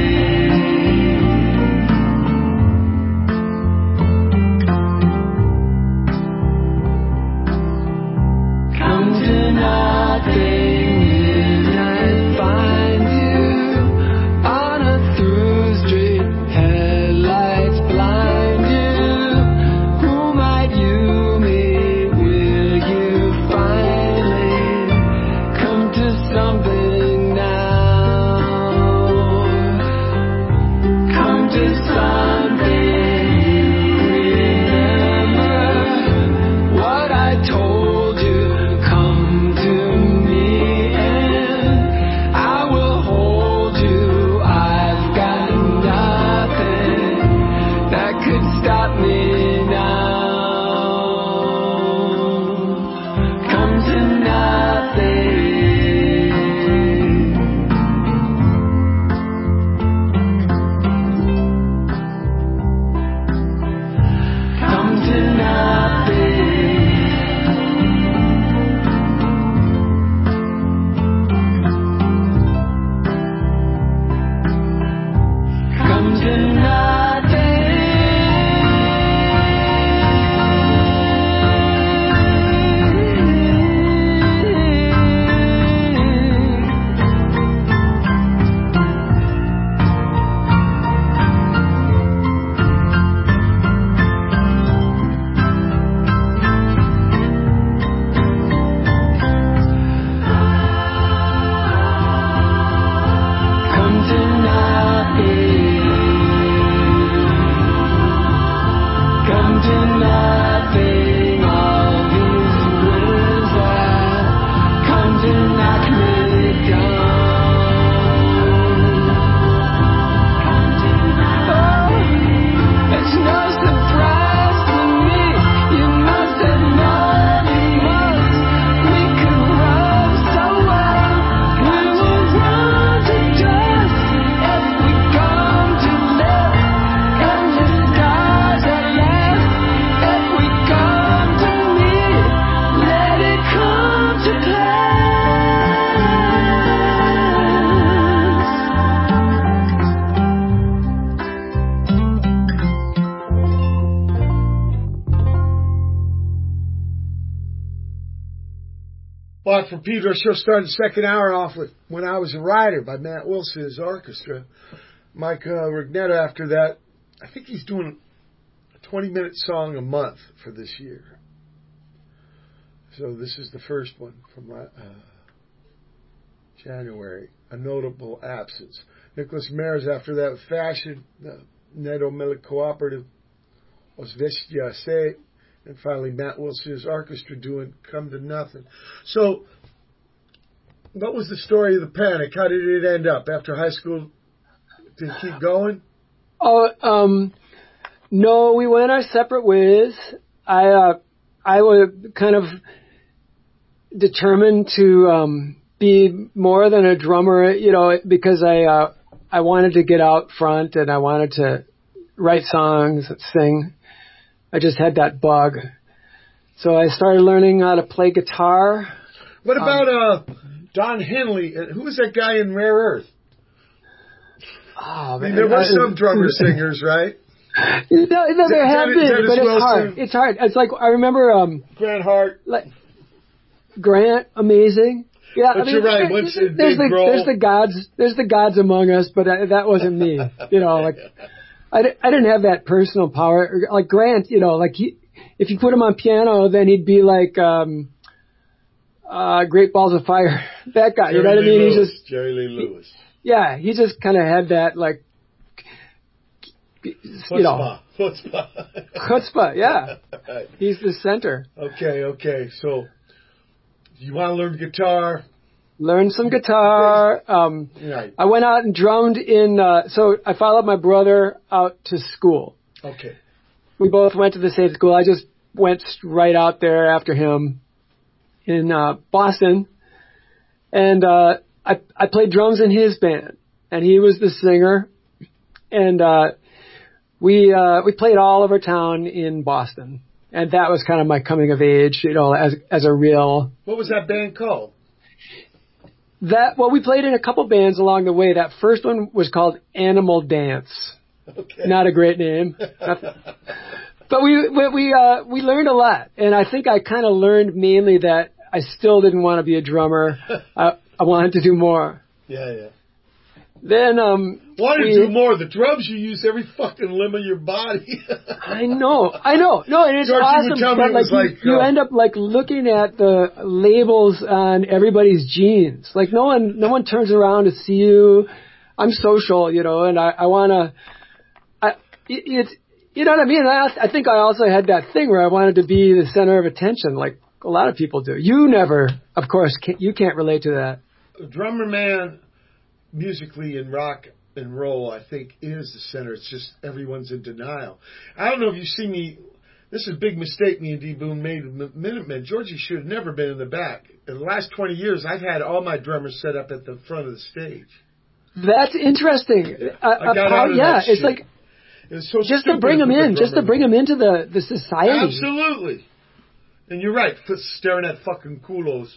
Come to nothing. Midnight finds you on a through street. Headlights blind you. Who might you meet? Will you finally come to something now? Come to something. Remember what I told you. Come to me and I will hold you. I've got nothing that could stop me now. Come to nothing. Come to nothing. Come to nothing. Come to nothing. Come to nothing. All these winds that come to knock me down. Oh, it's no surprise to me. You must have known it must. We could run so well. We will run to dust if we come to live. And the stars at last. If we come to meet, let it come to pass. Well, for Pedro Show started the second hour off with When I Was a Rider by Matt Wilson's orchestra. Mike uh, Rignetta after that. I think he's doing a twenty-minute song a month for this year. So this is the first one from uh, January. A Notable Absence. Nicholas Mares after that with Fashion. The Neto Milik Cooperative. Osvestia Se. And finally, Matt Wilson's orchestra doing Come to Nothing. So, what was the story of the Panic? How did it end up? After high school, did it keep going? Oh, um, no, we went our separate ways. I, uh, I was kind of determined to, um, be more than a drummer, you know, because I, uh, I wanted to get out front and I wanted to write songs, sing. I just had that bug. So I started learning how to play guitar. What about um, uh, Don Henley? Who was that guy in Rare Earth? Oh, I man. mean, there were some drummer singers, right? No, no, there have Dennis- been, Dennis but it's Wilson. hard. It's hard. It's like, I remember um, Grant Hart. like Grant, amazing. Yeah, But I mean, you're right, there- once there's, it there's did the grow- there's the gods there's the gods among us, but I, that wasn't me. You know, like I, di- I didn't have that personal power. Like Grant, you know, like he if you put him on piano, then he'd be like um, uh, Great Balls of Fire. That guy, Jerry you know what Lee I mean? Lewis, He's just Jerry Lee Lewis. Yeah, he just kind of had that, like, you know. Chutzpah. Chutzpah, yeah. Right. He's the center. Okay, okay. So, you want to learn guitar? Learn some guitar. Um, right. I went out and drummed in, uh, so I followed my brother out to school. Okay. We both went to the same school. I just went right out there after him in uh, Boston. And uh, I, I played drums in his band. And he was the singer. And uh, we uh, we played all over town in Boston. And that was kind of my coming of age, you know, as as a real... What was that band called? That well, we played in a couple bands along the way. That first one was called Animal Dance. Okay. Not a great name. But we we we, uh, we learned a lot, and I think I kind of learned mainly that I still didn't want to be a drummer. I, I wanted to do more. Yeah, yeah. Then um. Wanted we, to do more. The drums you use every fucking limb of your body. I know, I know. No, and it's George, awesome. you would tell me But it like, was like, you, you uh, end up like looking at the labels on everybody's jeans. Like no one, no one turns around to see you. I'm social, you know, and I, I want to. I it, it's you know what I mean. I I think I also had that thing where I wanted to be the center of attention, like a lot of people do. You never, of course, can't, you can't relate to that. A drummer man, musically in rock and roll, I think, is the center. It's just everyone's in denial. I don't know if you see me. This is a big mistake me and D. Boone made with Minutemen. Georgie should have never been in the back. In the last twenty years, I've had all my drummers set up at the front of the stage. That's interesting. Uh, I got how, out of yeah, that it's shit. like It was so just to stupid bring them put the in, just to drummer bring them into the the society. Absolutely. And you're right, staring at fucking culos.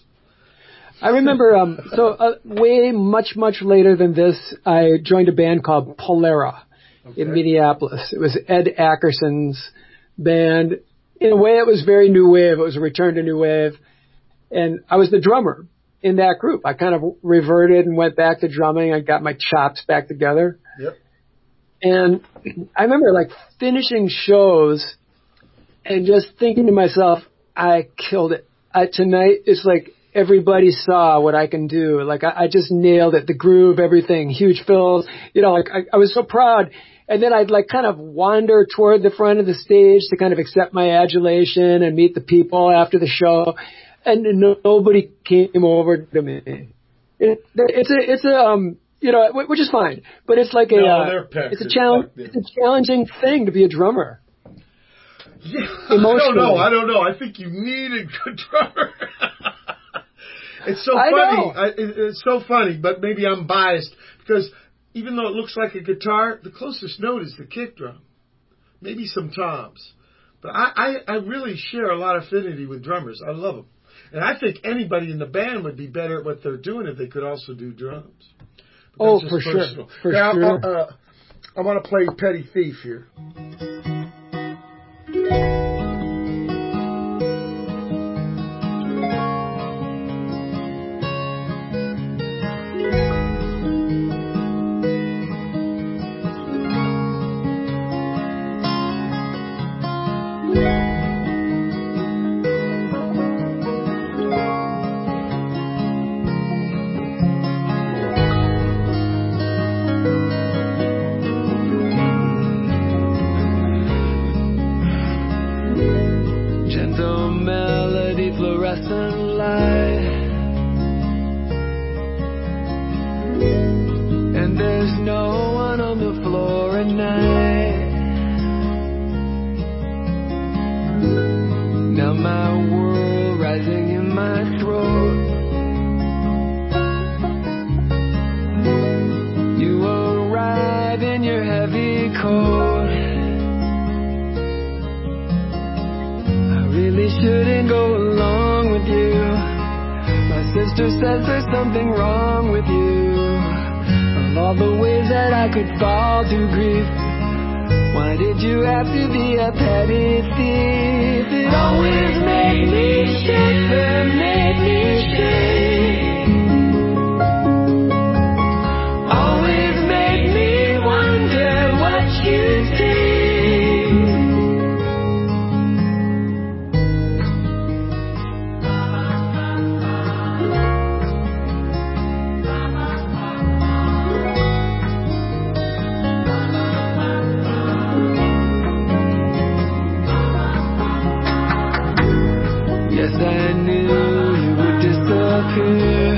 I remember, um, so uh, way much, much later than this, I joined a band called Polera Okay. in Minneapolis. It was Ed Ackerson's band. In a way, it was very new wave. It was a return to new wave. And I was the drummer in that group. I kind of reverted and went back to drumming. I got my chops back together. Yep. And I remember like finishing shows and just thinking to myself, I killed it. I, tonight, it's like, everybody saw what I can do. Like, I, I just nailed it. The groove, everything, huge fills. You know, like, I, I was so proud. And then I'd, like, kind of wander toward the front of the stage to kind of accept my adulation and meet the people after the show. And no, nobody came over to me. It, it's a, it's a, um, you know, which is fine. But it's like a, No, uh, they're pecked. it's a challenge. It's a challenging thing to be a drummer. Yeah, I don't know. I don't know. I think you need a good drummer. It's so I funny. know. I, it, it's so funny, but maybe I'm biased because even though it looks like a guitar, the closest note is the kick drum. Maybe some toms. But I, I, I really share a lot of affinity with drummers. I love them. And I think anybody in the band would be better at what they're doing if they could also do drums. But Oh, that's for just sure. personal. For now, sure. Uh, uh, I want to play Petty Thief here. Gentle melody, fluorescent light, and there's no one on the floor at night. Now my world rising in my throat. You arrive in your heavy coat. Really shouldn't go along with you. My sister says there's something wrong with you. Of all the ways that I could fall to grief, why did you have to be a petty thief? It always made me shiver, made me shake. Always made me wonder what you'd take. Yes, I knew you would disappear.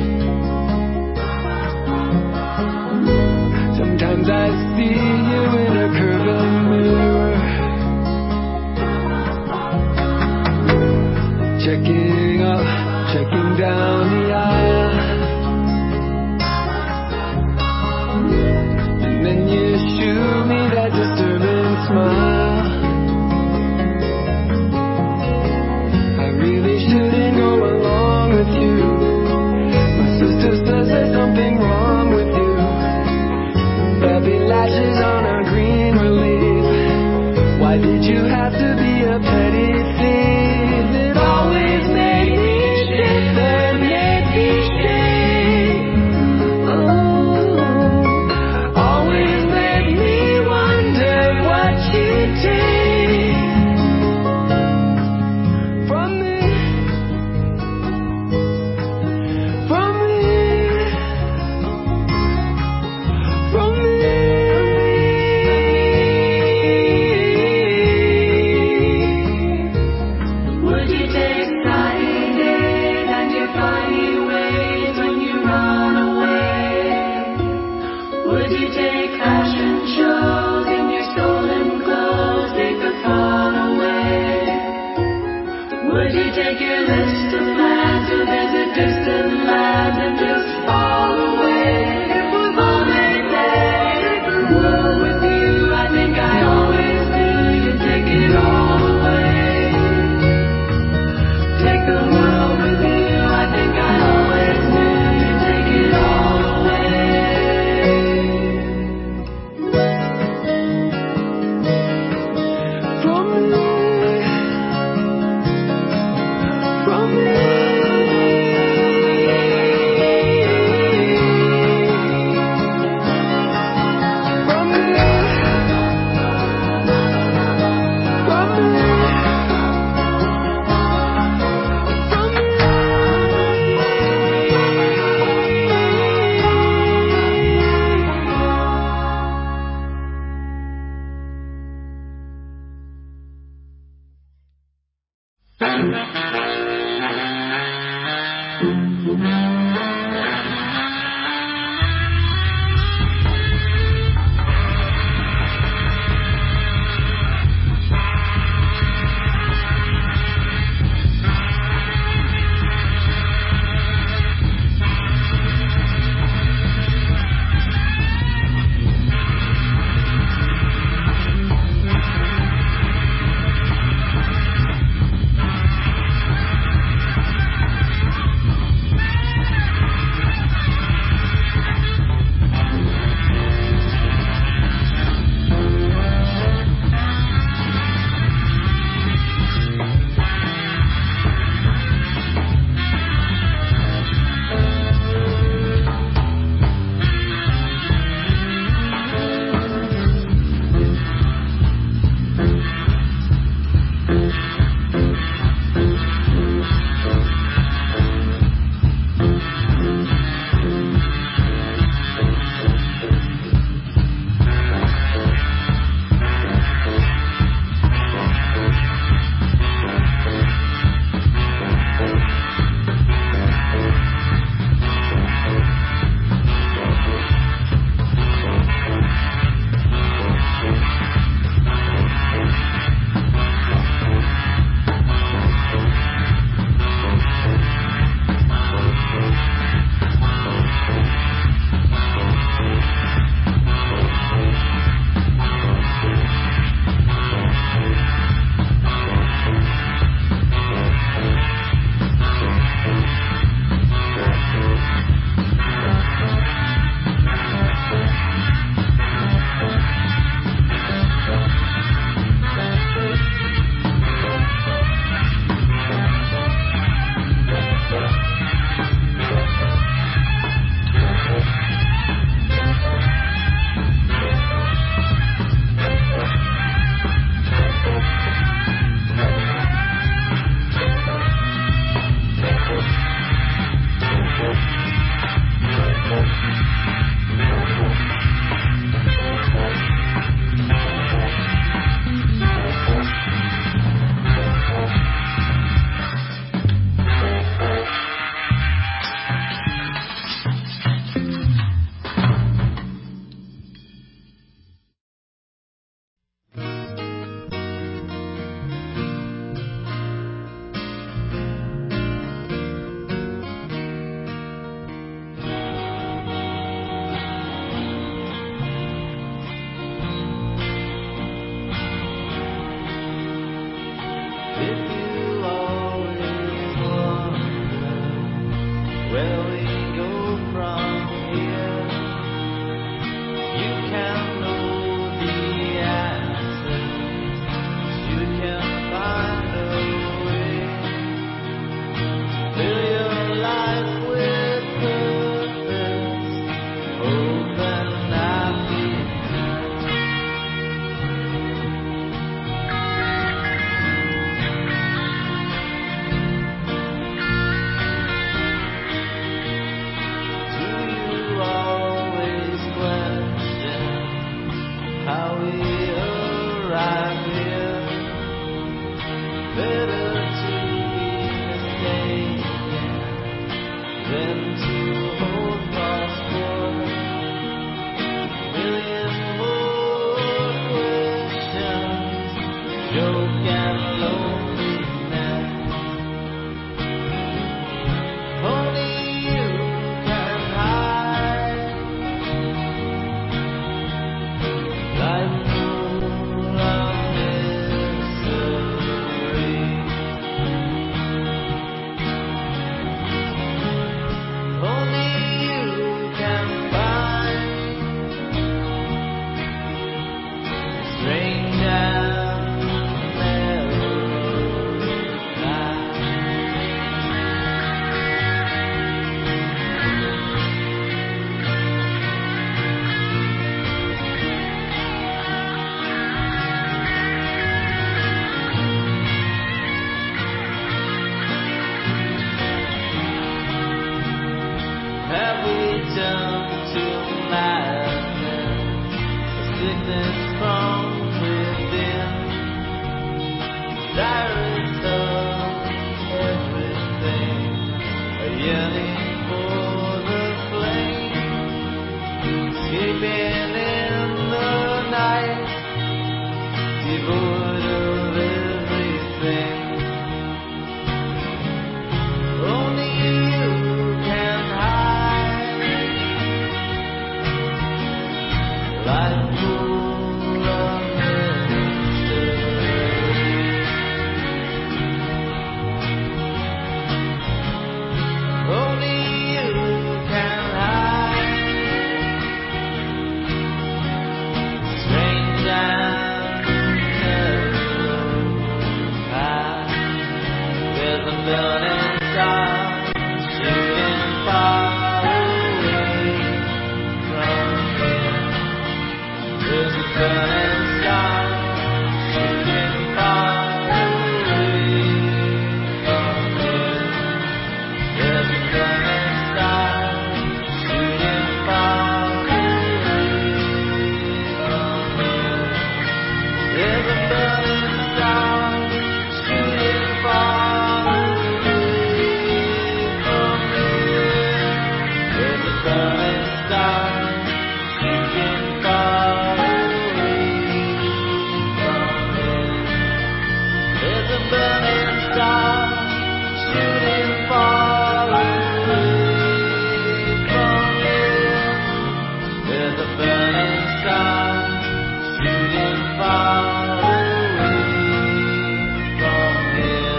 Sometimes I see you in a curving mirror, checking up, checking down the aisle, and then you shoot me that disturbing smile. I really shouldn't go along with you. My sister says there's something wrong with you. Baby lashes on a green relief. Why did you have to be a petty thief? It always made me shiver, made me shake. Oh, always made me wonder what you'd take from me, from me, from me. Would you take sunny days and your funny ways when you run away? Would you take fashion shows in your stolen clothes, take the fun away? Would you take your list of plans to visit distant lands and just fall away? It was always there, take the world with you. I think I always knew you'd take it all away. Take the world with you. I think I always knew you'd take it all away. From me, from me, from me, from me, from burning from within. Direct of everything, a yearning for the flame, escaping in the night, devoid of everything. Only you can hide, light full of mystery. Only you can hide, strange and terrified. There's a burning star shooting far away from here. There's a burning star shooting far away from here. There's a burning star shooting far away from here. There's a burning star shooting far away from here. There's a burning star shooting far away from here. There's a burning star shooting far away from here. There's a burning star shooting far away from here.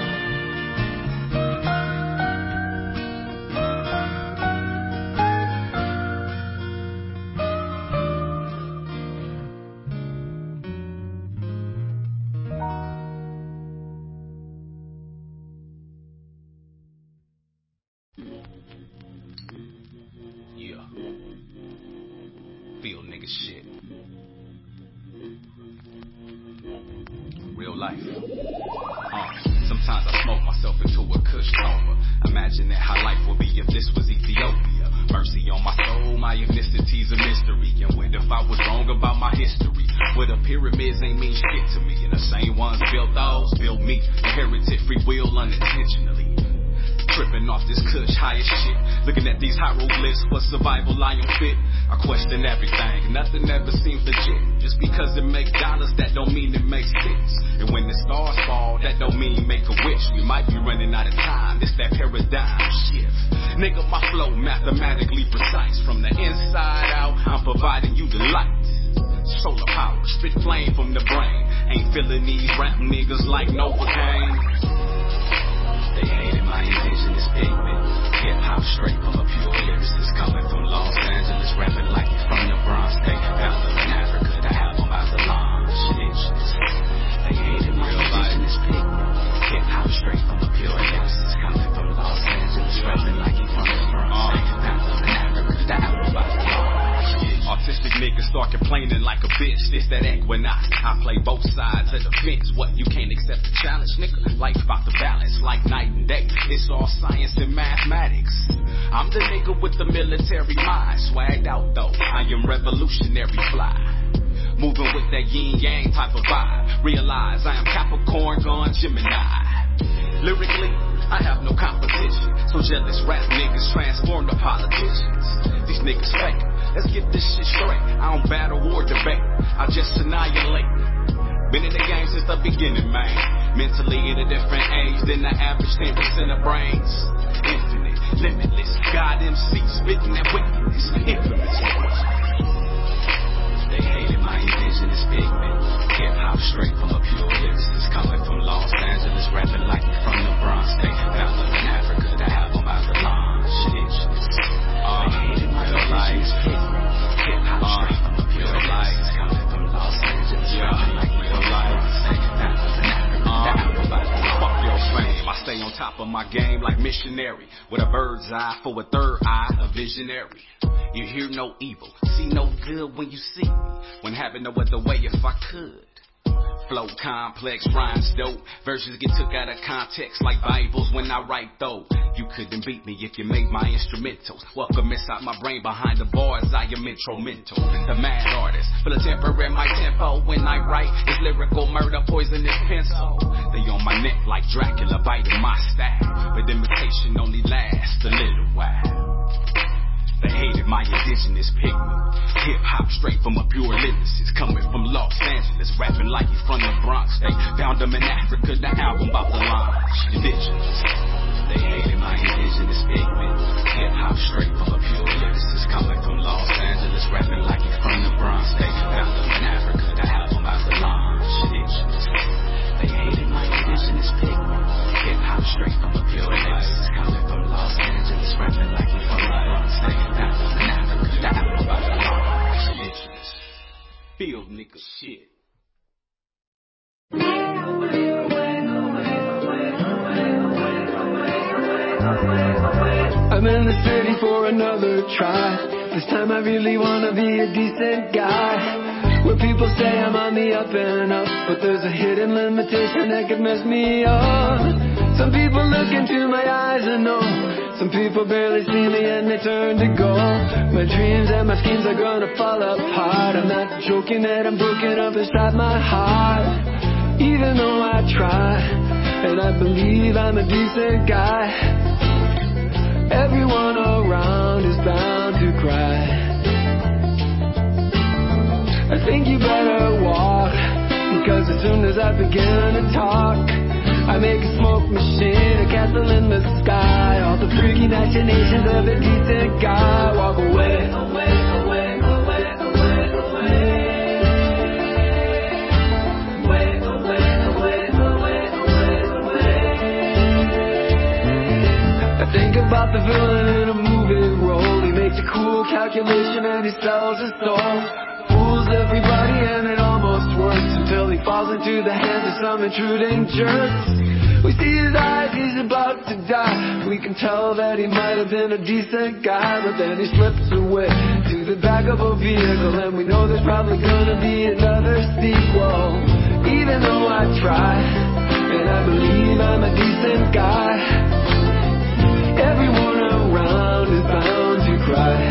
Yeah. Feel nigga shit. Real life. Uh, sometimes I smoke myself into a kush coma. Imagining how life would be if this was Ethiopia. Mercy on my soul, my ethnicity's a mystery. And what if I was wrong about my history? What the pyramids ain't mean shit to me. And the same ones built those, built me. Inherited free will unintentionally. Tripping off this kush high as shit. Looking at these hieroglyphs for survival, I am fit. I question everything, nothing ever seems legit. Just because it makes dollars, that don't mean it makes sense. And when the stars fall, that don't mean make a wish. We might be running out of time, it's that paradigm shift. Nigga, my flow mathematically precise. From the inside out, I'm providing you the light. Solar power, spit flame from the brain. Ain't feeling these rap niggas like Novocaine. They hated my indigenous pigment. Hip hop straight from a pure lyricist coming from Los Angeles, rapping like he's from the Bronx State. Panther in Africa, the album about the launch. They hated my indigenous pigment. Hip hop straight from a pure lyricist coming from Los Angeles, rapping like he's from the Bronx State. Panther in Africa, the album about the launch. Autistic niggas start complaining like a bitch. This that equinox. I play both sides of the fence. What, you can't accept the challenge, nigga? Life about the balance, like night and day. It's all science and mathematics. I'm the nigga with the military mind. Swagged out though, I am revolutionary fly. Moving with that yin yang type of vibe. Realize I am Capricorn gone Gemini. Lyrically, I have no competition. So jealous rap niggas transform to politicians. These niggas fake. Let's get this shit straight. I don't battle or debate. I just annihilate. Been in the game since the beginning, man. Mentally at a different age than the average ten percent of brains. Infinite, limitless. God M C spitting that wickedness. Infamous. They hated my indigenous pigment. Hip hop straight from a pure lyricist coming from Los Angeles, rapping like we from the Bronx State. Panther in Africa, the album about the launch. Uh, they hated my indigenous pigment. Hip hop straight from a pure lyricist coming from Los Angeles, rapping like we from the Bronx State. Panther in Africa, the album about the launch. Fuck your fame. I stay on top of my game like missionary, with a bird's eye for a third eye, a visionary. You hear no evil, see no good when you see me, when having no other way if I could. Flow complex, rhymes dope. Verses get took out of context like Bibles when I write though. You couldn't beat me if you made my instrumentals. Welcome inside my brain behind the bars, I am instrumental. The mad artist, full of temper in my tempo. When I write, it's lyrical murder, poisonous pencil. They on my neck like Dracula biting my style. But imitation only lasts a little while. They hated my indigenous pigment. Hip-hop straight from a pure lyricist. Coming from Los Angeles, rapping like he's from the Bronx. They found him in Africa, the album about the launch. Indigenous. They hated my indigenous pigment. Hip-hop straight from a pure lyricist. Coming from Los Angeles, rapping like he's from the Bronx. They found him in Africa, the album about the launch. Indigenous. They hated my indigenous pigment. Hip-hop straight from a pure lyricist. Coming from Los Angeles, rapping like he's from the Bronx. They found him in Africa, the album about the launch. Indigenous. Field nigga shit. I'm in the city for another try. This time I really wanna be a decent guy. Where people say I'm on the up and up, but there's a hidden limitation that could mess me up. Some people look into my eyes and know. Some people barely see me and they turn to gold. My dreams and my schemes are gonna fall apart. I'm not joking that I'm broken up inside my heart. Even though I try, and I believe I'm a decent guy, everyone around is bound to cry. I think you better walk, because as soon as I begin to talk, I make a smoke machine, a castle in the sky. All the freaky machinations of a decent guy. Walk away, away, away, away, away, away. Away, away, away, away, away, away. I think about the villain in a movie role. He makes a cool calculation and he sells his soul. Fools everybody and it almost works until he falls into the hands of some intruding jerks. We see his eyes, he's about to die. We can tell that he might have been a decent guy, but then he slips away to the back of a vehicle, and we know there's probably gonna be another sequel. Even though I try, and I believe I'm a decent guy, everyone around is bound to cry.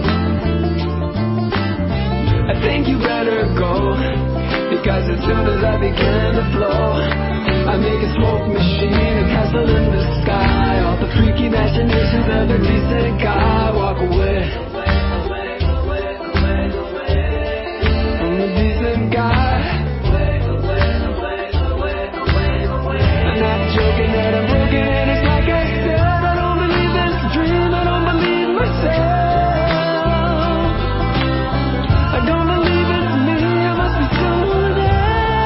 I think you better go, because as soon as I begin to flow, I make a smoke machine, a castle in the sky. All the freaky machinations of a decent guy. Walk away from a decent guy. I'm not joking that I'm broken, and it's like I said, I don't believe this dream, I don't believe myself. I don't believe it's me, I must be someone else.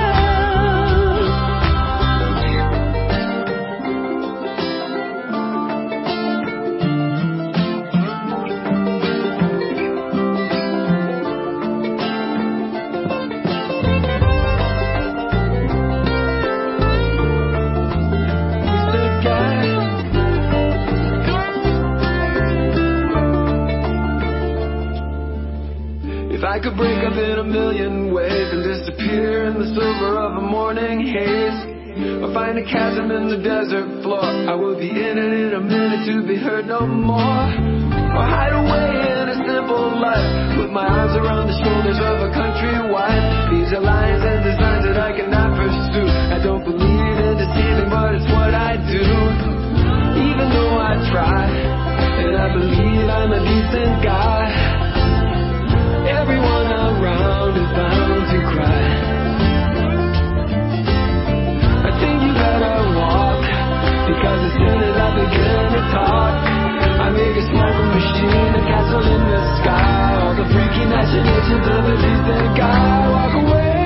If I could break up in a million ways and disappear in the silver of a morning haze, or find a chasm in the desert floor, I will be in it in a minute to be heard no more. Or hide away in a simple life, put my arms around the shoulders of a country wife. These are lines and designs that I cannot pursue. I don't believe in deceiving, but it's what I do. Even though I try, and I believe I'm a decent guy, everyone around is bound to cry. I think you better walk, because as soon as I begin to talk, I make a smoke machine, a castle in the sky. All the freaky machinations of a decent guy. Walk away.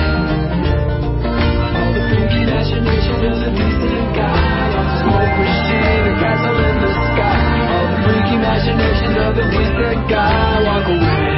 All the freaky machinations of a decent guy. Like a smoke machine, a castle in the sky. All the freaky machinations of a decent guy. Walk away.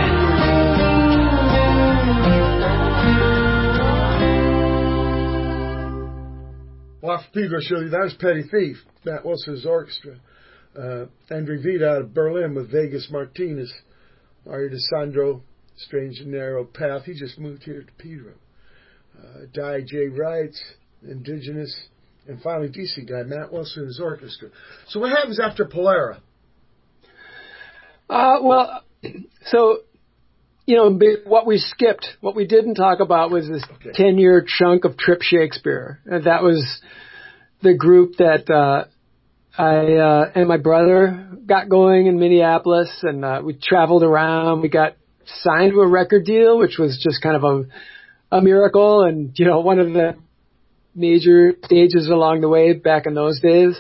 Off Pedro Show, that was Petty Thief, Matt Wilson's orchestra. Uh, Andre Vida out of Berlin with Vegas Martinez. Mario DeSandro, Strange and Narrow Path. He just moved here to Pedro. uh, Di J. Wright, Indigenous, and finally D C guy, Matt Wilson and his orchestra. So what happens after Polara? Uh, well, so, you know, what we skipped, what we didn't talk about was this Okay. ten-year chunk of Trip Shakespeare. And that was the group that uh, I uh, and my brother got going in Minneapolis, and uh, we traveled around. We got signed to a record deal, which was just kind of a, a miracle, and, you know, one of the major stages along the way back in those days.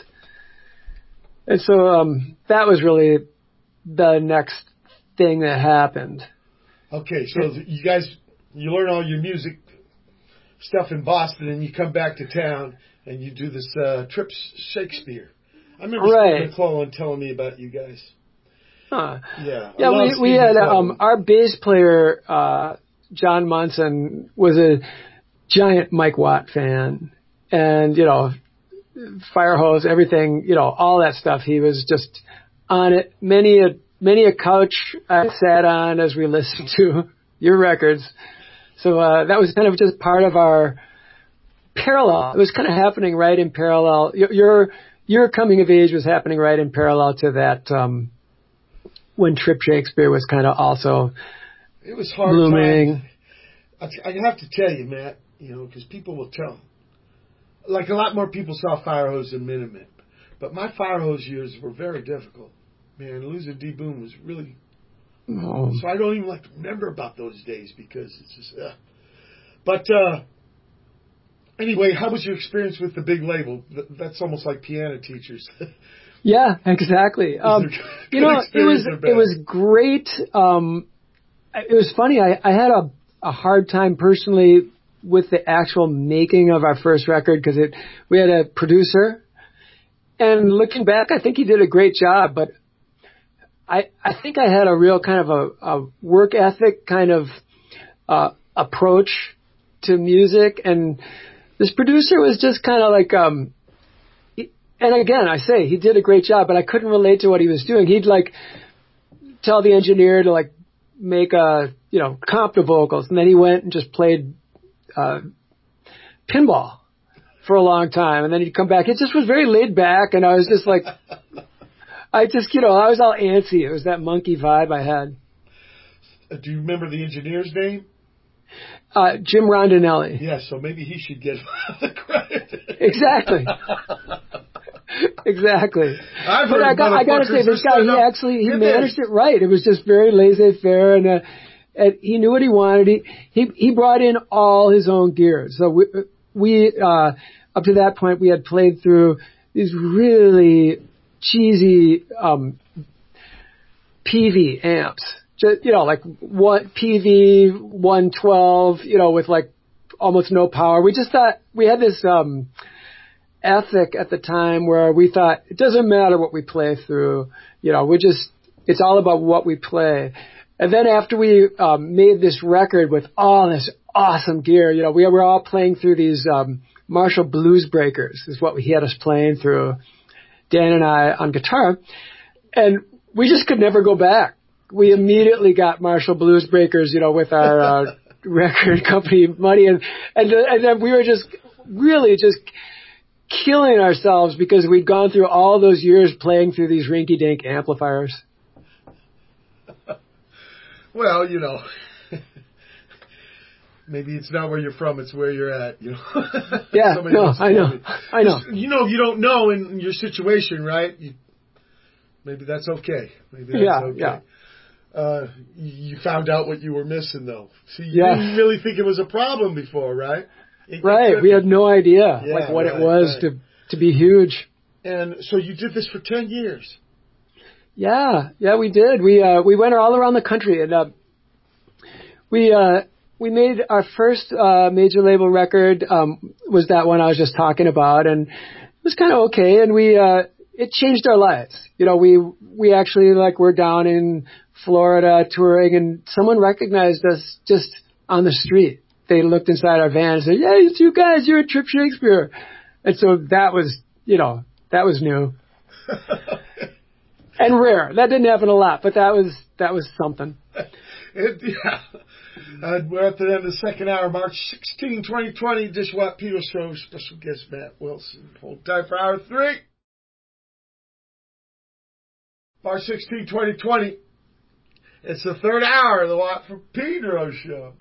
And so um, that was really the next thing that happened. Okay, so you guys, you learn all your music stuff in Boston, and you come back to town, and you do this uh, Trip Shakespeare. I remember Right. Steve McClellan telling me about you guys. Huh. Yeah, I Yeah, love we, we Steve had, McClellan. um, our bass player, uh, John Munson, was a giant Mike Watt fan. And, you know, Firehose, everything, you know, all that stuff. He was just on it. Many a, many a couch I sat on as we listened to your records. So, uh, that was kind of just part of our parallel. It was kind of happening right in parallel. Your, your, your coming of age was happening right in parallel to that, um, when Trip Shakespeare was kind of also It was hard blooming. time. I I have to tell you, Matt, you know, because people will tell. Like a lot more people saw Firehose than Minutemen. But my Firehose years were very difficult. Man, losing D Boon was really... Oh. So I don't even like to remember about those days because it's just... Uh. But uh, anyway, how was your experience with the big label? Th- That's almost like piano teachers. Yeah, exactly. Um, good you know, it was experience or bad? it was great. Um, it was funny. I, I had a, a hard time personally with the actual making of our first record because it we had a producer, and looking back, I think he did a great job. But I I think I had a real kind of a, a work ethic kind of uh, approach to music, and this producer was just kind of like. Um, And again, I say he did a great job, but I couldn't relate to what he was doing. He'd like tell the engineer to like make a, you know, comp to vocals, and then he went and just played uh, pinball for a long time, and then he'd come back. It just was very laid back, and I was just like, I just, you know, I was all antsy. It was that monkey vibe I had. Uh, do you remember the engineer's name? Uh, Jim Rondinelli. Yeah, so maybe he should get the credit. Exactly. Exactly. I've but heard I got, I got to say, motherfuckers this just guy, stand he up, actually, he "Hit managed this." it right. It was just very laissez-faire, and, uh, and he knew what he wanted. He, he, he brought in all his own gear. So we, we, uh, up to that point, we had played through these really cheesy, um, P V amps. Just, you know, like one P V one twelve, you know, with like almost no power. We just thought we had this, um, ethic at the time where we thought it doesn't matter what we play through, you know, we just, it's all about what we play. And then after we um, made this record with all this awesome gear, you know, we were all playing through these um, Marshall Blues Breakers is what he had us playing through, Dan and I on guitar, and we just could never go back. We immediately got Marshall Blues Breakers, you know, with our uh, record company money, and and and then we were just really just killing ourselves because we'd gone through all those years playing through these rinky-dink amplifiers. Well, you know, maybe it's not where you're from; it's where you're at. You know. Yeah, Somebody no, once I told know, me. I know. You know, you don't know in your situation, right? You, maybe that's okay. Maybe that's Yeah, okay. yeah. Uh, you found out what you were missing, though. See, you Yeah. didn't really think it was a problem before, right? It- Right, it- we had no idea Yeah, like what right, it was right. to to be huge. And so you did this for ten years. Yeah, yeah, we did. We uh, we went all around the country, and uh, we uh, we made our first uh, major label record. Um, was that one I was just talking about, and it was kind of okay. And we uh, it changed our lives. You know, we we actually like we're down in Florida touring, and someone recognized us just on the street. They looked inside our van and said, "Yeah, it's you guys. You're at Trip Shakespeare," and so that was, you know, that was new. And rare. That didn't happen a lot, but that was that was something. It, yeah. Uh, we're at the end of the second hour, March sixteenth, twenty twenty. Dishwatt Peter Show. Special guest Matt Wilson. Hold tight for hour three. March sixteenth, twenty twenty. It's the third hour of the Watt from Pedro Show.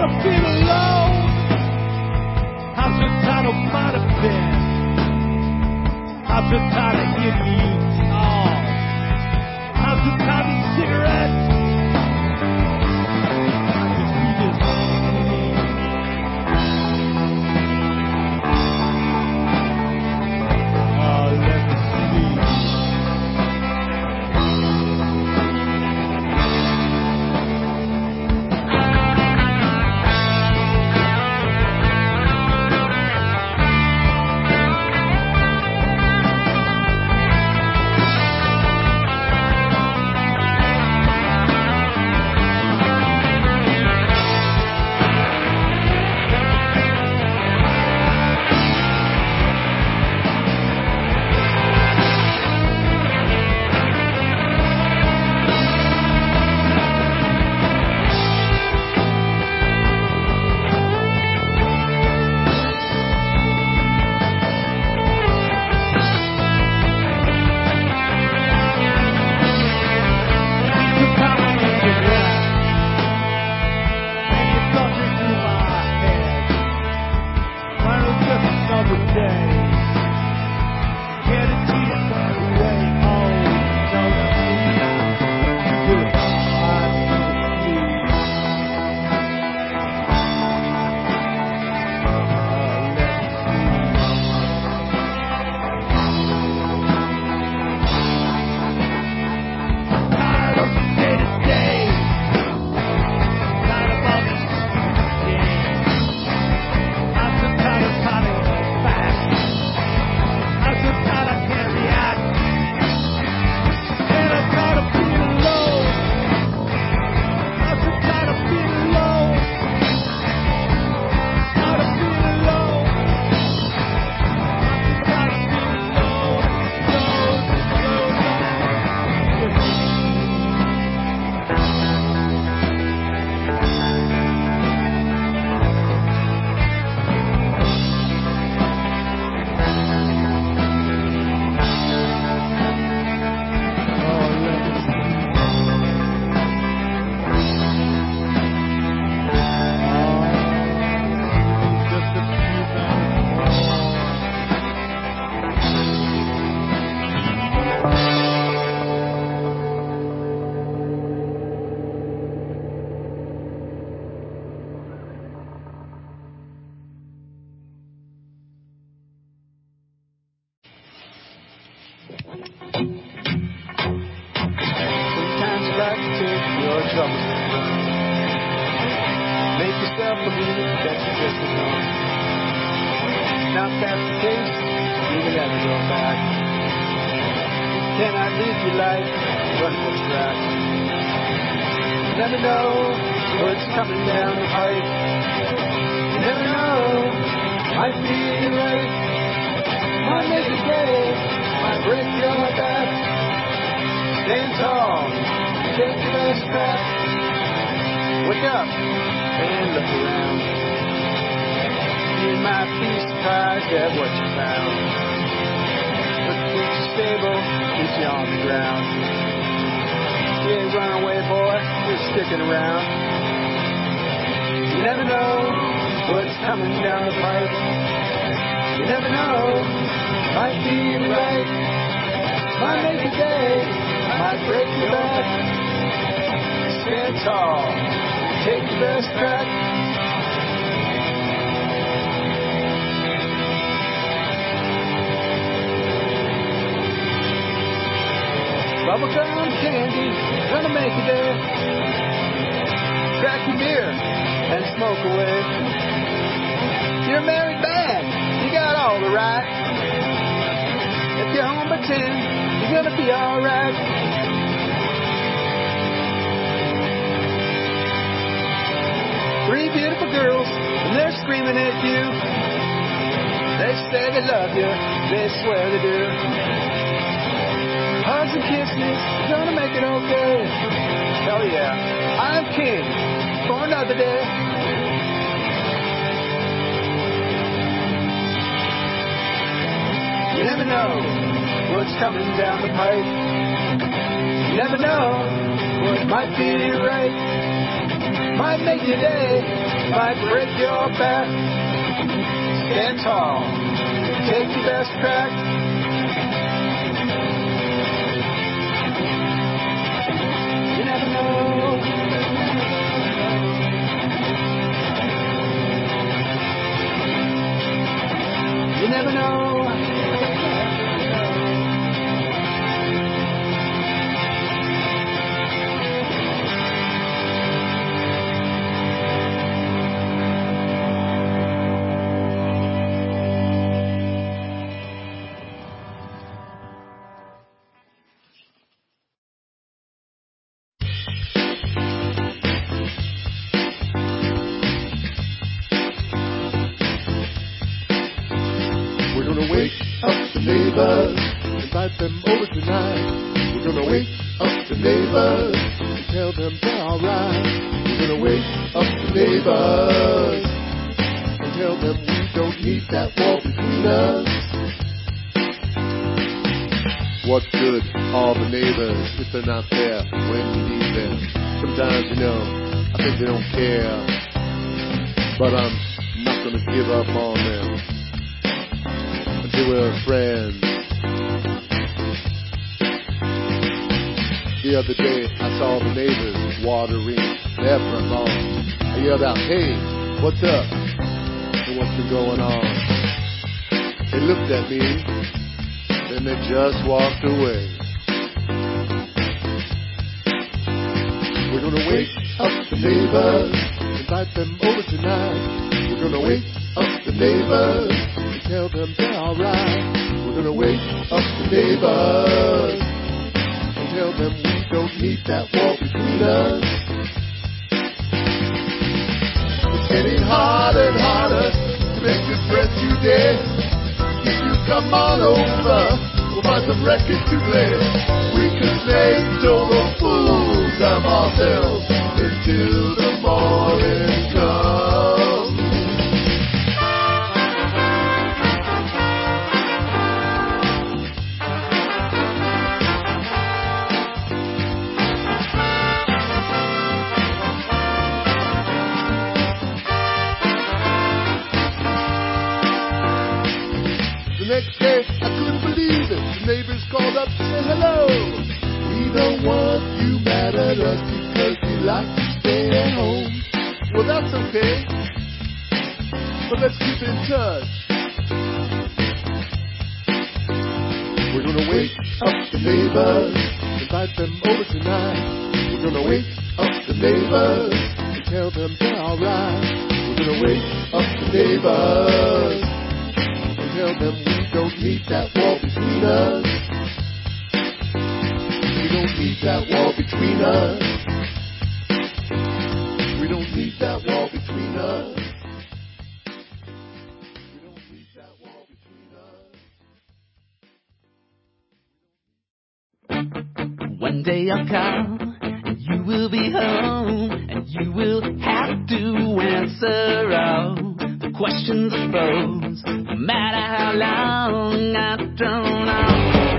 Bubblegum candy, gonna make you day. Crack your beer and smoke away. You're a married man, you got all the right. If you're home by ten, you're gonna be alright. Three beautiful girls, and they're screaming at you. They say they love you, they swear they do. Hugs and kisses, gonna make it okay. Hell yeah, I'm king for another day. You never know what's coming down the pipe. You never know what might be right. Might make your day. might break your back. Stand tall, take your best crack. You never know. You never know. Invite them over tonight. We're gonna wake up the neighbors and tell them they're alright. We're gonna wake up the neighbors and tell them we don't need that wall between us. What good are the neighbors if they're not there when you need them? Sometimes, you know, I think they don't care, but I'm not gonna give up on them until we're friends. The other day, I saw the neighbors watering their front lawn. I yelled out, "Hey, what's up? And what's been going on?" They looked at me, then they just walked away. We're gonna wake up the neighbors, invite them over tonight. We're gonna wake up the neighbors and tell them they're alright. We're gonna wake up the neighbors and tell them we don't need that wall between us. It's getting harder and harder to make this rescue day. If you come on over, we'll find some records to play. We could play total fools of ourselves until the morning comes. Next day, I couldn't believe it. The neighbors called up to say hello. We don't want you mad at us because we like to stay at home. Well, that's okay, but let's keep in touch. We're gonna wake up the neighbors, invite them over tonight. We're gonna wake up the neighbors and tell them they're alright. We're gonna wake up the neighbors and tell them we don't need that wall between us. We don't need that wall between us. We don't need that wall between us. We don't need that wall between us. One day I'll come, and you will be home, and you will have to answer all the questions I pose. No matter how long, I don't know.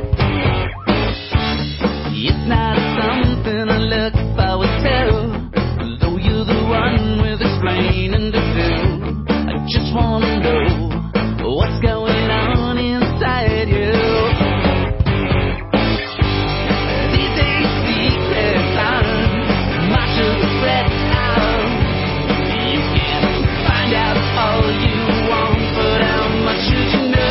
It's not something I look forward to, though you're the one with explaining to do. I just wanna know what's going on inside you. These days secrets are much of the threat out. You can find out all you want, but how much should you know?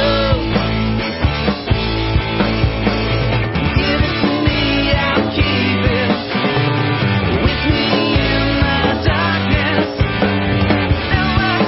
Give it to me, I'll keep it with me in the darkness. Now I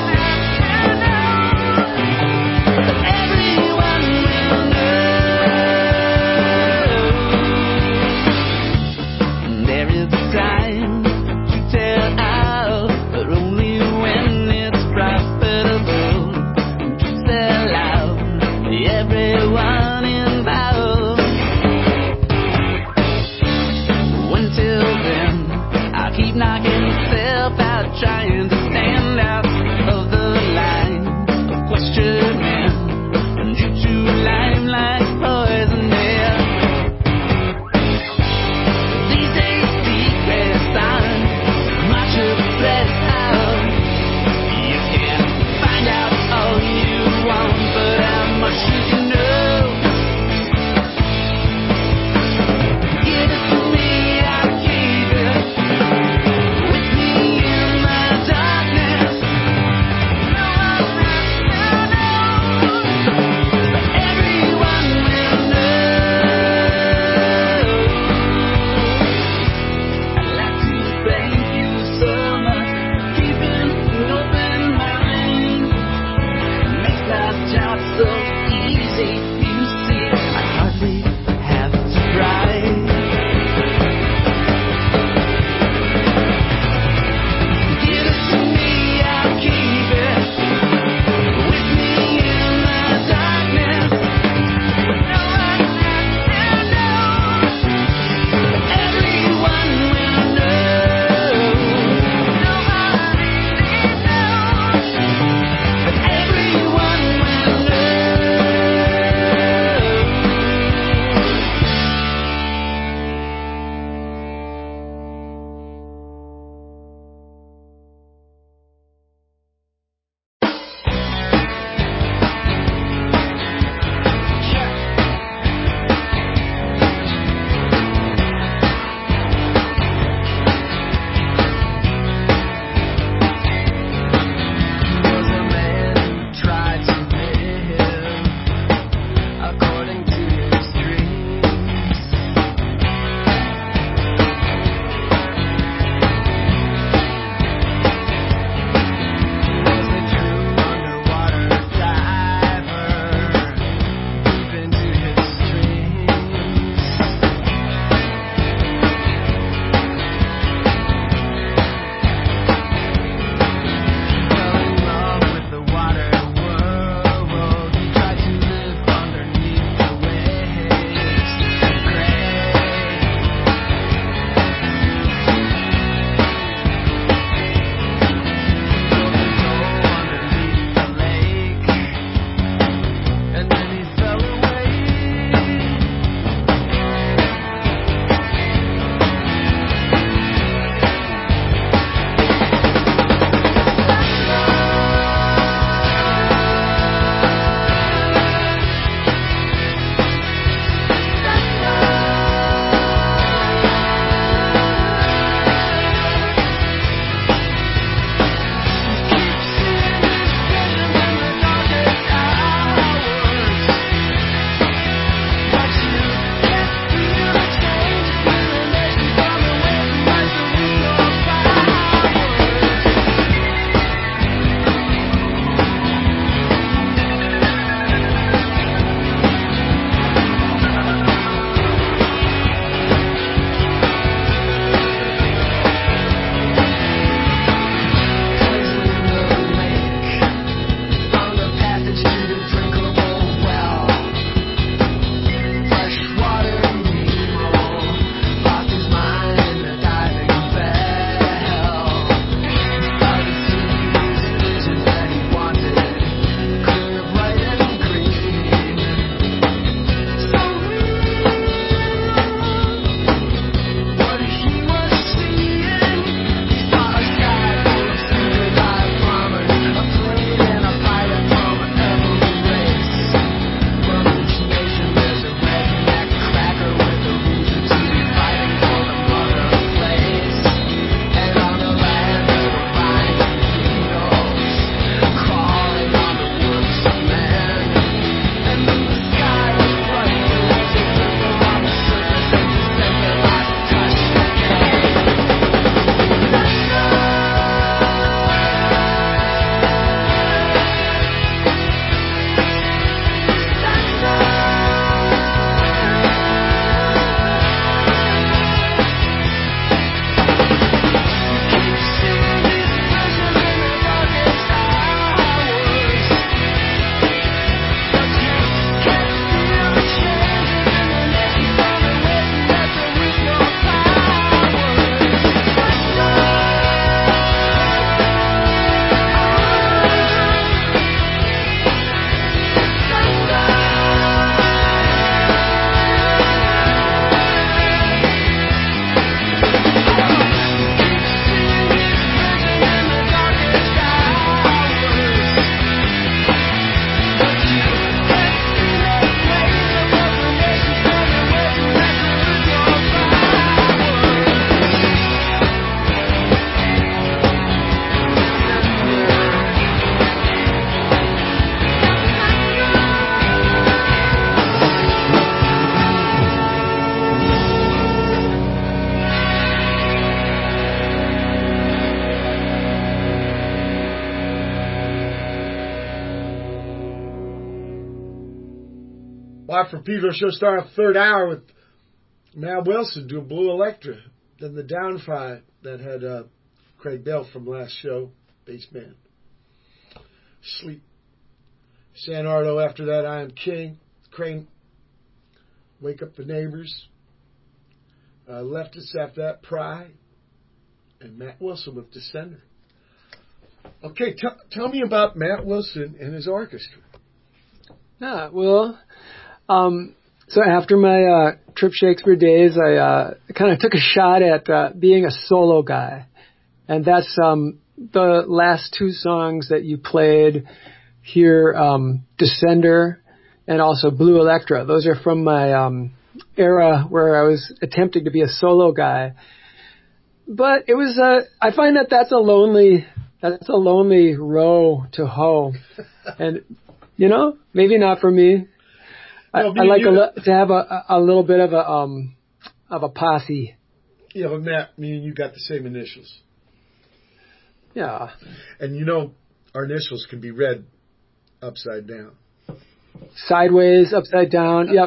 Watt from Pedro show starting off third hour with Matt Wilson doing Blue Electra. Then the Down Five that had uh, Craig Bell from last show, bass man. Sleep. San Ardo after that, I Am King. Crane, Wake Up the Neighbors. Uh, Leftists after that, Pry. And Matt Wilson with Descender. Okay, t- tell me about Matt Wilson and his orchestra. Yeah, well, um, so after my uh, Trip Shakespeare days, I uh, kind of took a shot at uh, being a solo guy. And that's um, the last two songs that you played here, um, Descender and also Blue Electra. Those are from my um, era where I was attempting to be a solo guy. But it was, uh, I find that that's a lonely, that's a lonely row to hoe. And, you know, maybe not for me. I, no, I like a, to have a, a little bit of a, um, of a posse. Yeah, but Matt, me and you got the same initials. Yeah. And you know, our initials can be read upside down. Sideways, upside down, yep.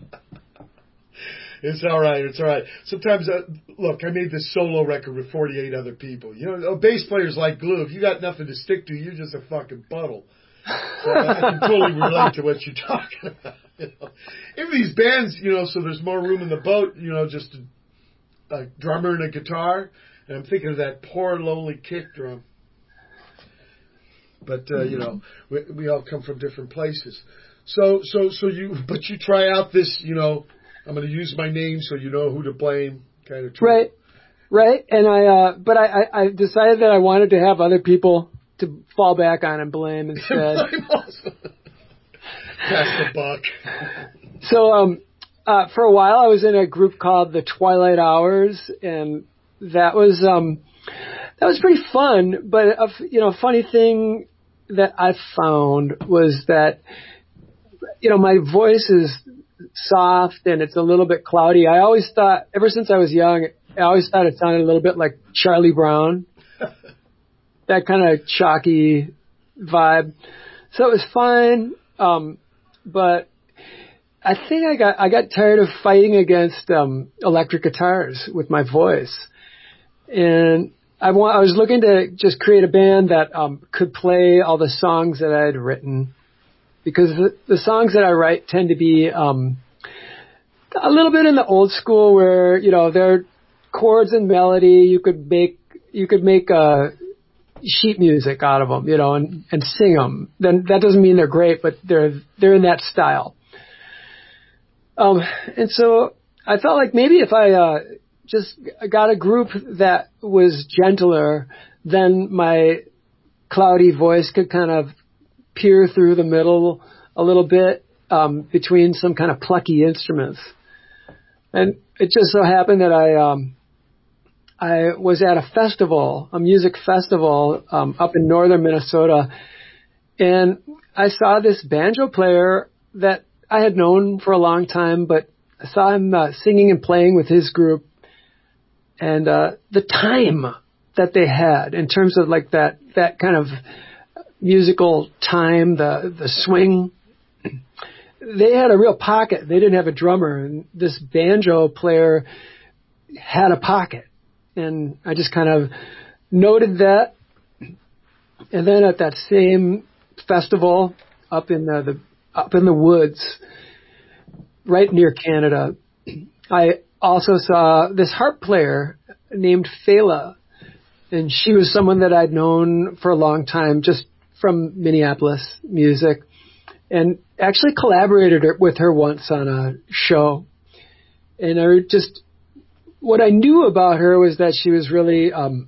It's all right, it's all right. Sometimes, uh, look, I made this solo record with forty-eight other people. You know, bass players like glue. If you got nothing to stick to, you're just a fucking puddle. So I, I can totally relate to what you're talking about. You know? In these bands, you know, so there's more room in the boat, you know, just a, a drummer and a guitar. And I'm thinking of that poor, lonely kick drum. But, uh, you know, we, we all come from different places. So, so, so you, but you try out this, you know, I'm going to use my name so you know who to blame kind of trip. Right, right. And I, uh, but I, I, I decided that I wanted to have other people to fall back on and blame instead. Pass the buck. So, um, uh, for a while I was in a group called the Twilight Hours, and that was, um, that was pretty fun. But, a, you know, a funny thing that I found was that, you know, my voice is soft and it's a little bit cloudy. I always thought, ever since I was young, I always thought it sounded a little bit like Charlie Brown. That kind of chalky vibe. So it was fine. Um, but I think I got, I got tired of fighting against, um, electric guitars with my voice. And I want, I was looking to just create a band that, um, could play all the songs that I had written. Because the, the songs that I write tend to be, um, a little bit in the old school where, you know, they're chords and melody. You could make, you could make, uh, sheet music out of them, you know, and, and sing them. Then that doesn't mean they're great, but they're, they're in that style. Um, and so I felt like maybe if I, uh, just got a group that was gentler, then my cloudy voice could kind of peer through the middle a little bit, um, between some kind of plucky instruments. And it just so happened that I, um, I was at a festival, a music festival, um, up in northern Minnesota, and I saw this banjo player that I had known for a long time, but I saw him uh, singing and playing with his group, and uh, the time that they had in terms of like that, that kind of musical time, the, the swing, they had a real pocket. They didn't have a drummer, and this banjo player had a pocket. And I just kind of noted that. And then at that same festival up in the, the up in the woods, right near Canada, I also saw this harp player named Fela. And she was someone that I'd known for a long time, just from Minneapolis music, and actually collaborated with her once on a show. And I just, what I knew about her was that she was really um,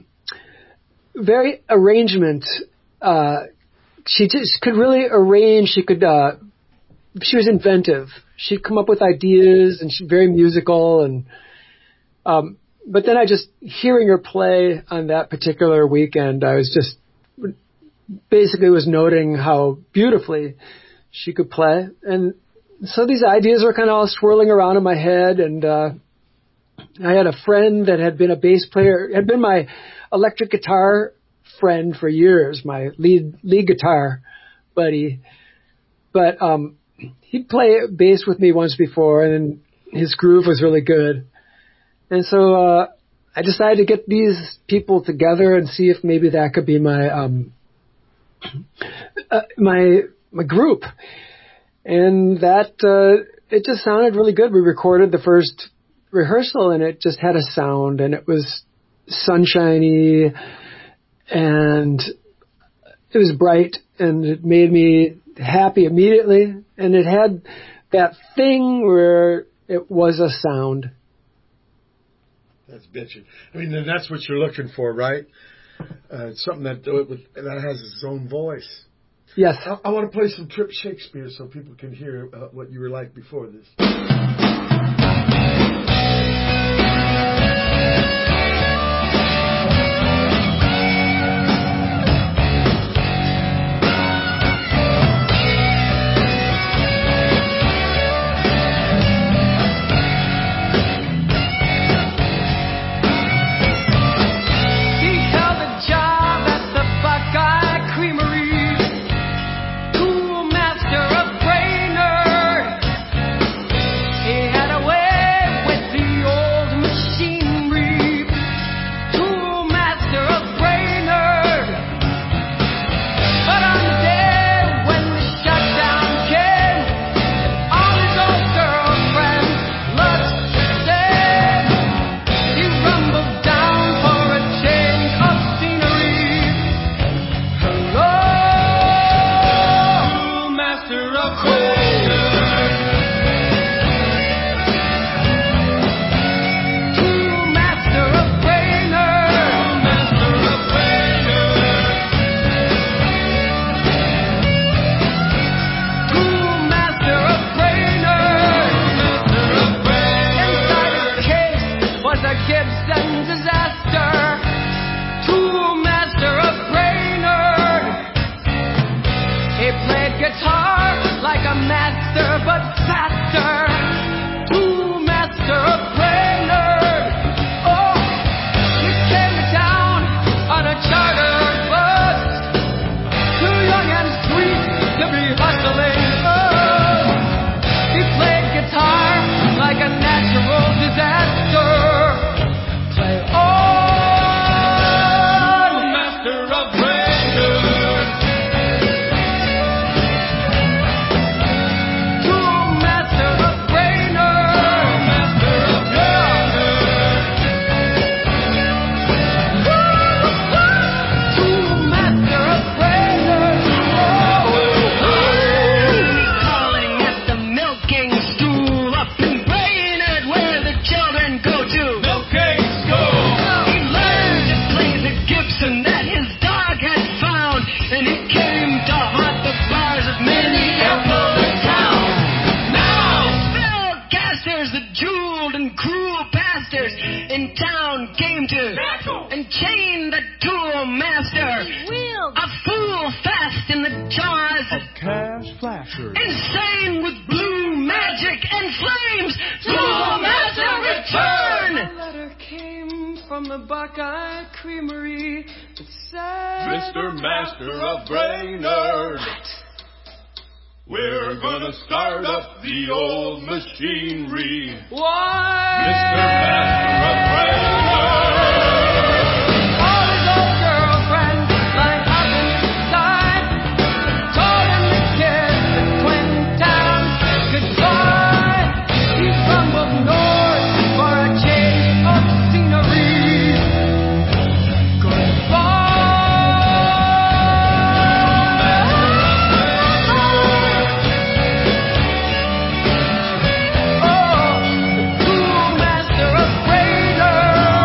very arrangement. Uh, she just could really arrange. She could. Uh, she was inventive. She'd come up with ideas, and she's very musical. And um, but then I just hearing her play on that particular weekend, I was just basically was noting how beautifully she could play. And so these ideas were kind of all swirling around in my head, and uh, I had a friend that had been a bass player, had been my electric guitar friend for years, my lead lead guitar buddy. But um, he'd play bass with me once before, and his groove was really good. And so uh, I decided to get these people together and see if maybe that could be my um, uh, my my group. And that uh, it just sounded really good. We recorded the first rehearsal, and it just had a sound, and it was sunshiny, and it was bright, and it made me happy immediately. And it had that thing where it was a sound. That's bitchin'. I mean, and that's what you're looking for, right? Uh, it's something that that has its own voice. Yes. I, I want to play some Trip Shakespeare so people can hear uh, what you were like before this. Mister Master of Brainerd, we're gonna start up the old machinery. Why? Mister Master of Brainerd. All his old girlfriends line up inside, told him the kids that twenty times goodbye. He rumbled north for a change of scenery. Goodbye. Master of Brainerd.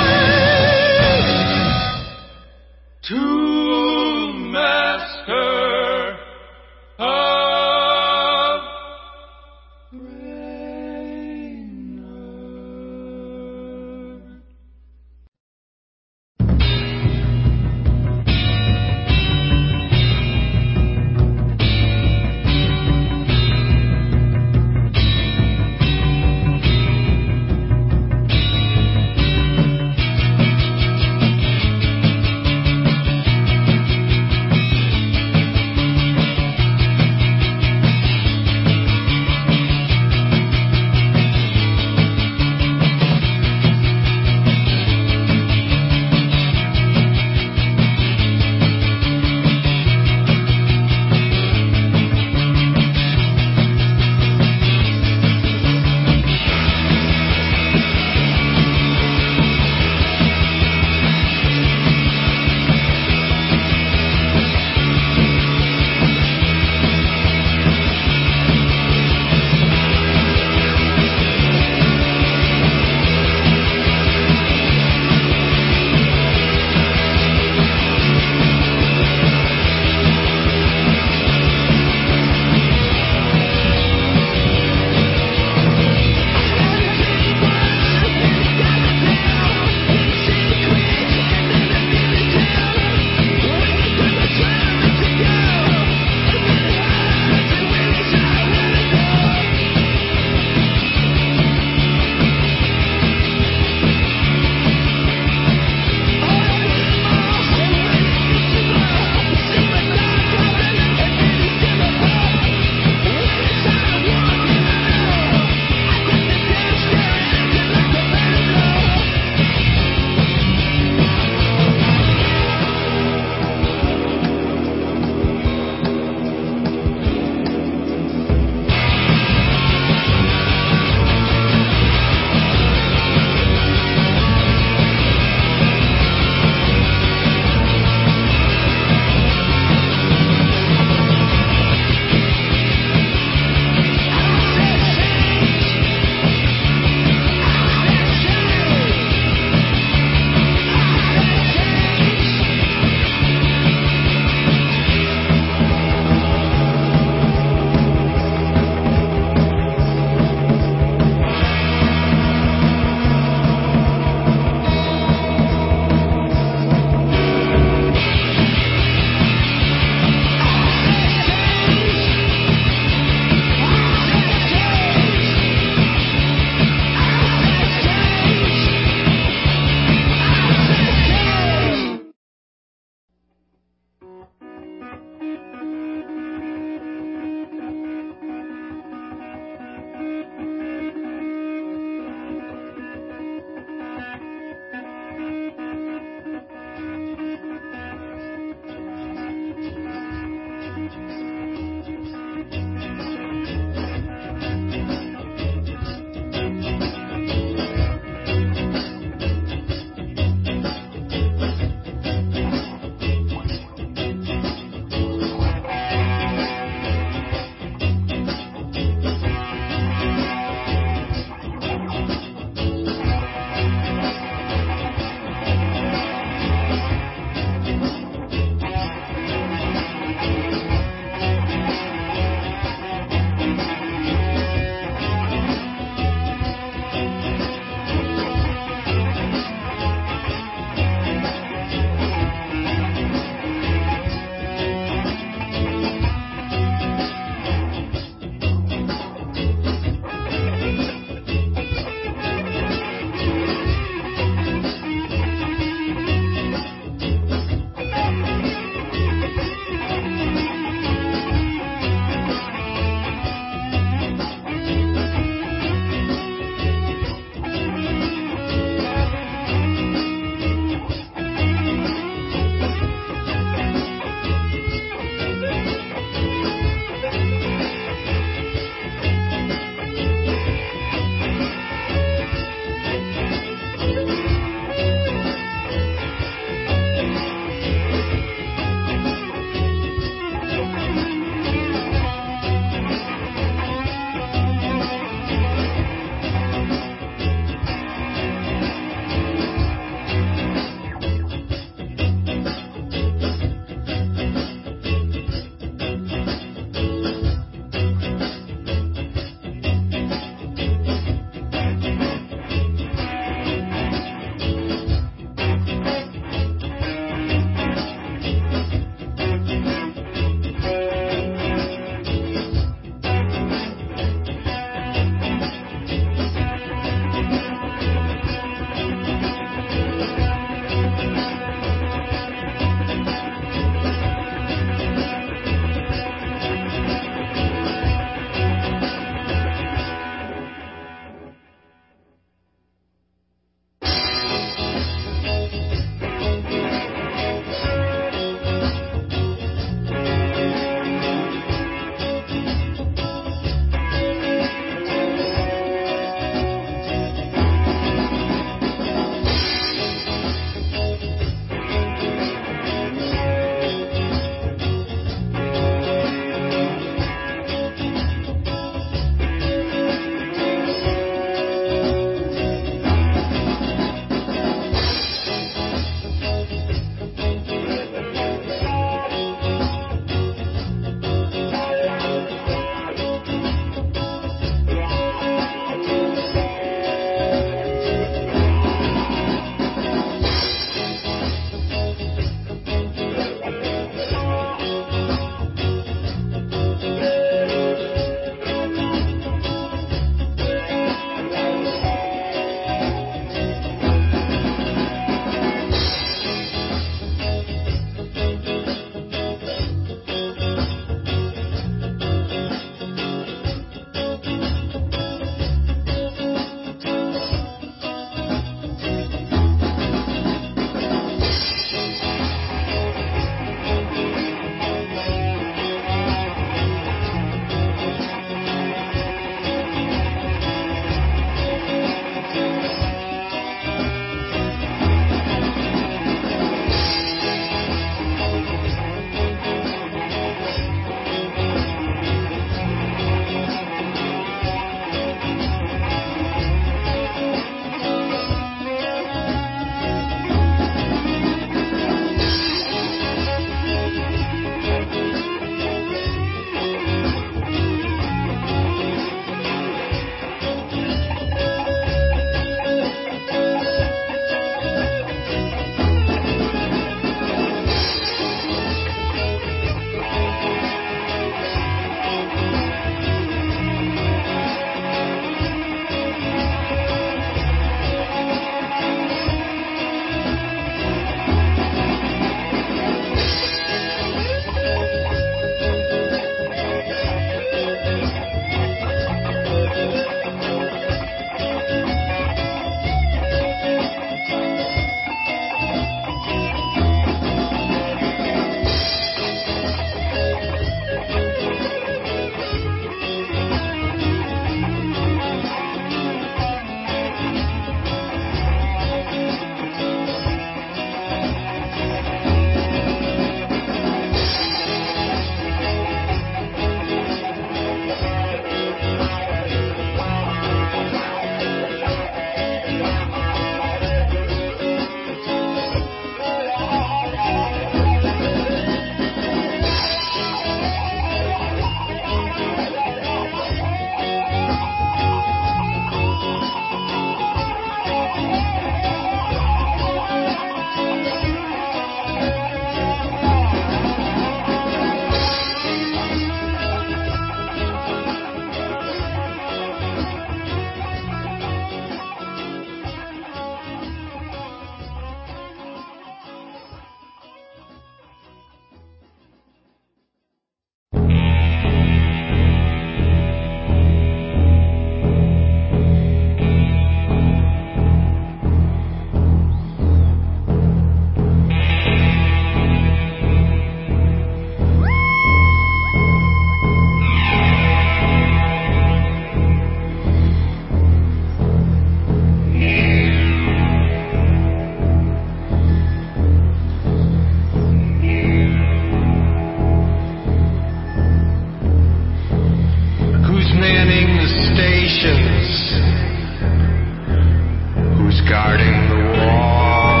Who's guarding the wall?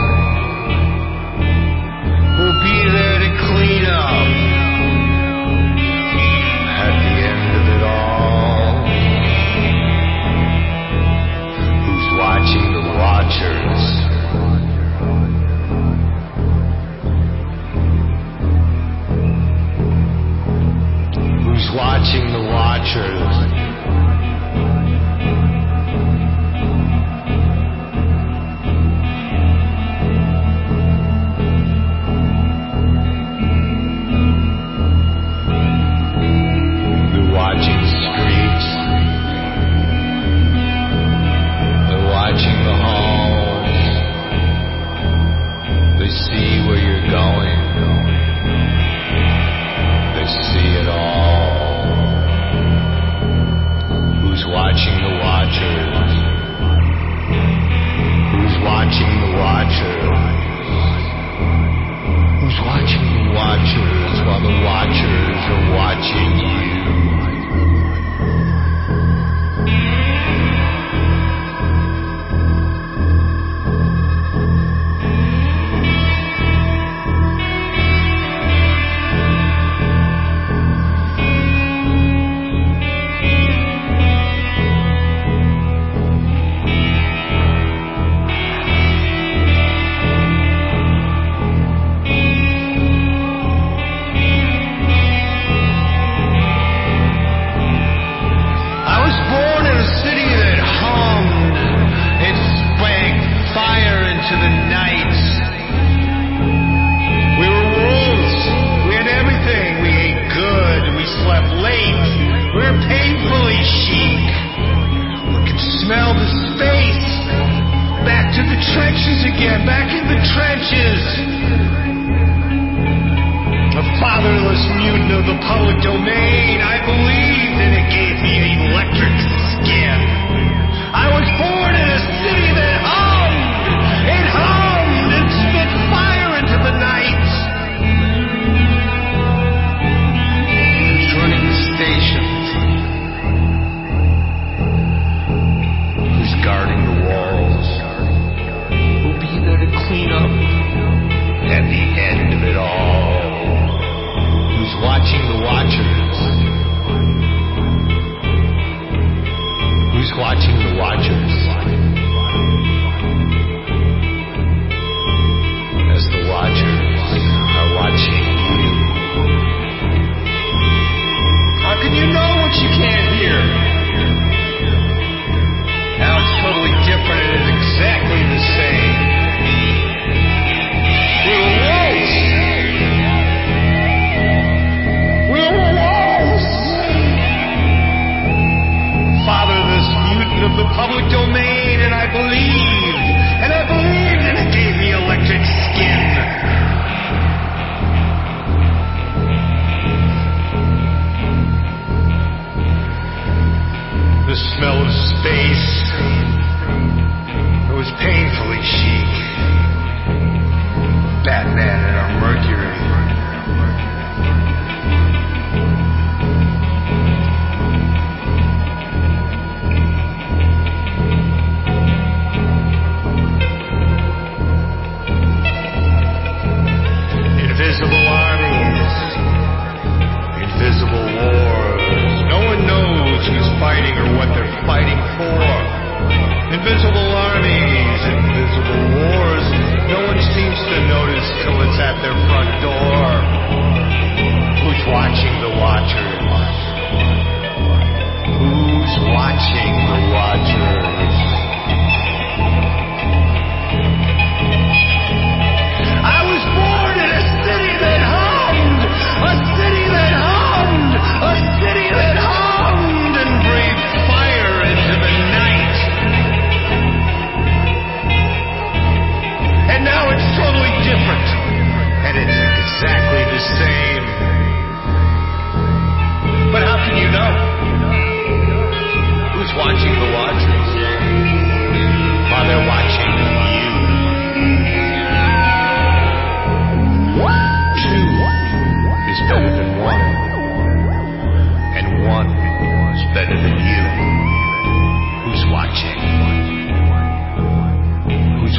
Who'll be there to clean up at the end of it all? Who's watching the watchers? Who's watching the watchers? They're watching the streets. They're watching the halls. They see where you're going. They see it all. Who's watching the watchers? Who's watching the watchers? Who's watching the watchers while the watchers are watching you? Watching the watchers.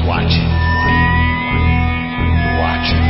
watching. Watching.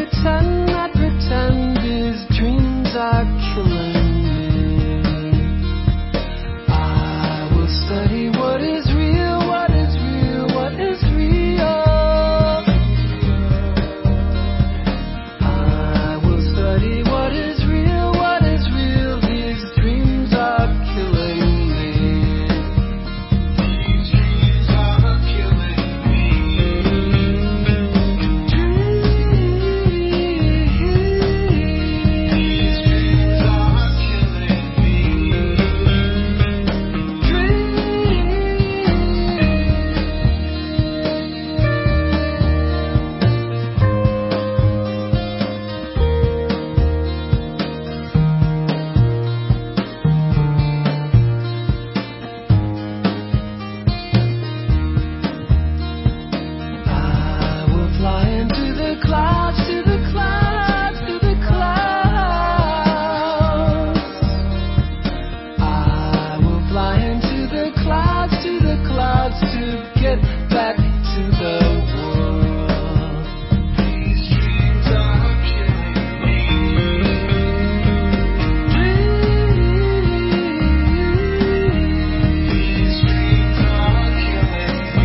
pretend, not pretend. These dreams are killing me. I will study what is real, what is real, what is real. I will study what is real, what is real. These dreams are killing me. These dreams are killing me. I will fly into the clouds, to the clouds, to the clouds. I will fly into the clouds, to the clouds to get back to the world. These dreams are killing me. These dreams are killing me.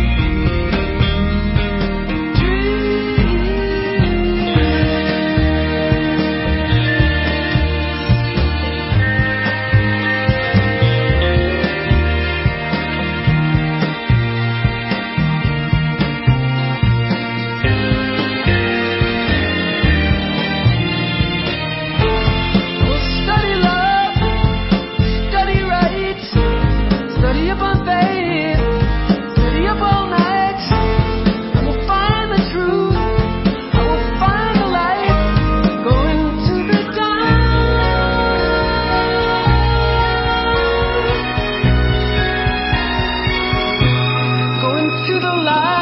We'll study love, study right, study up on faith, study up all night. I will find the truth, I will find the light, going to the dawn, going to the light.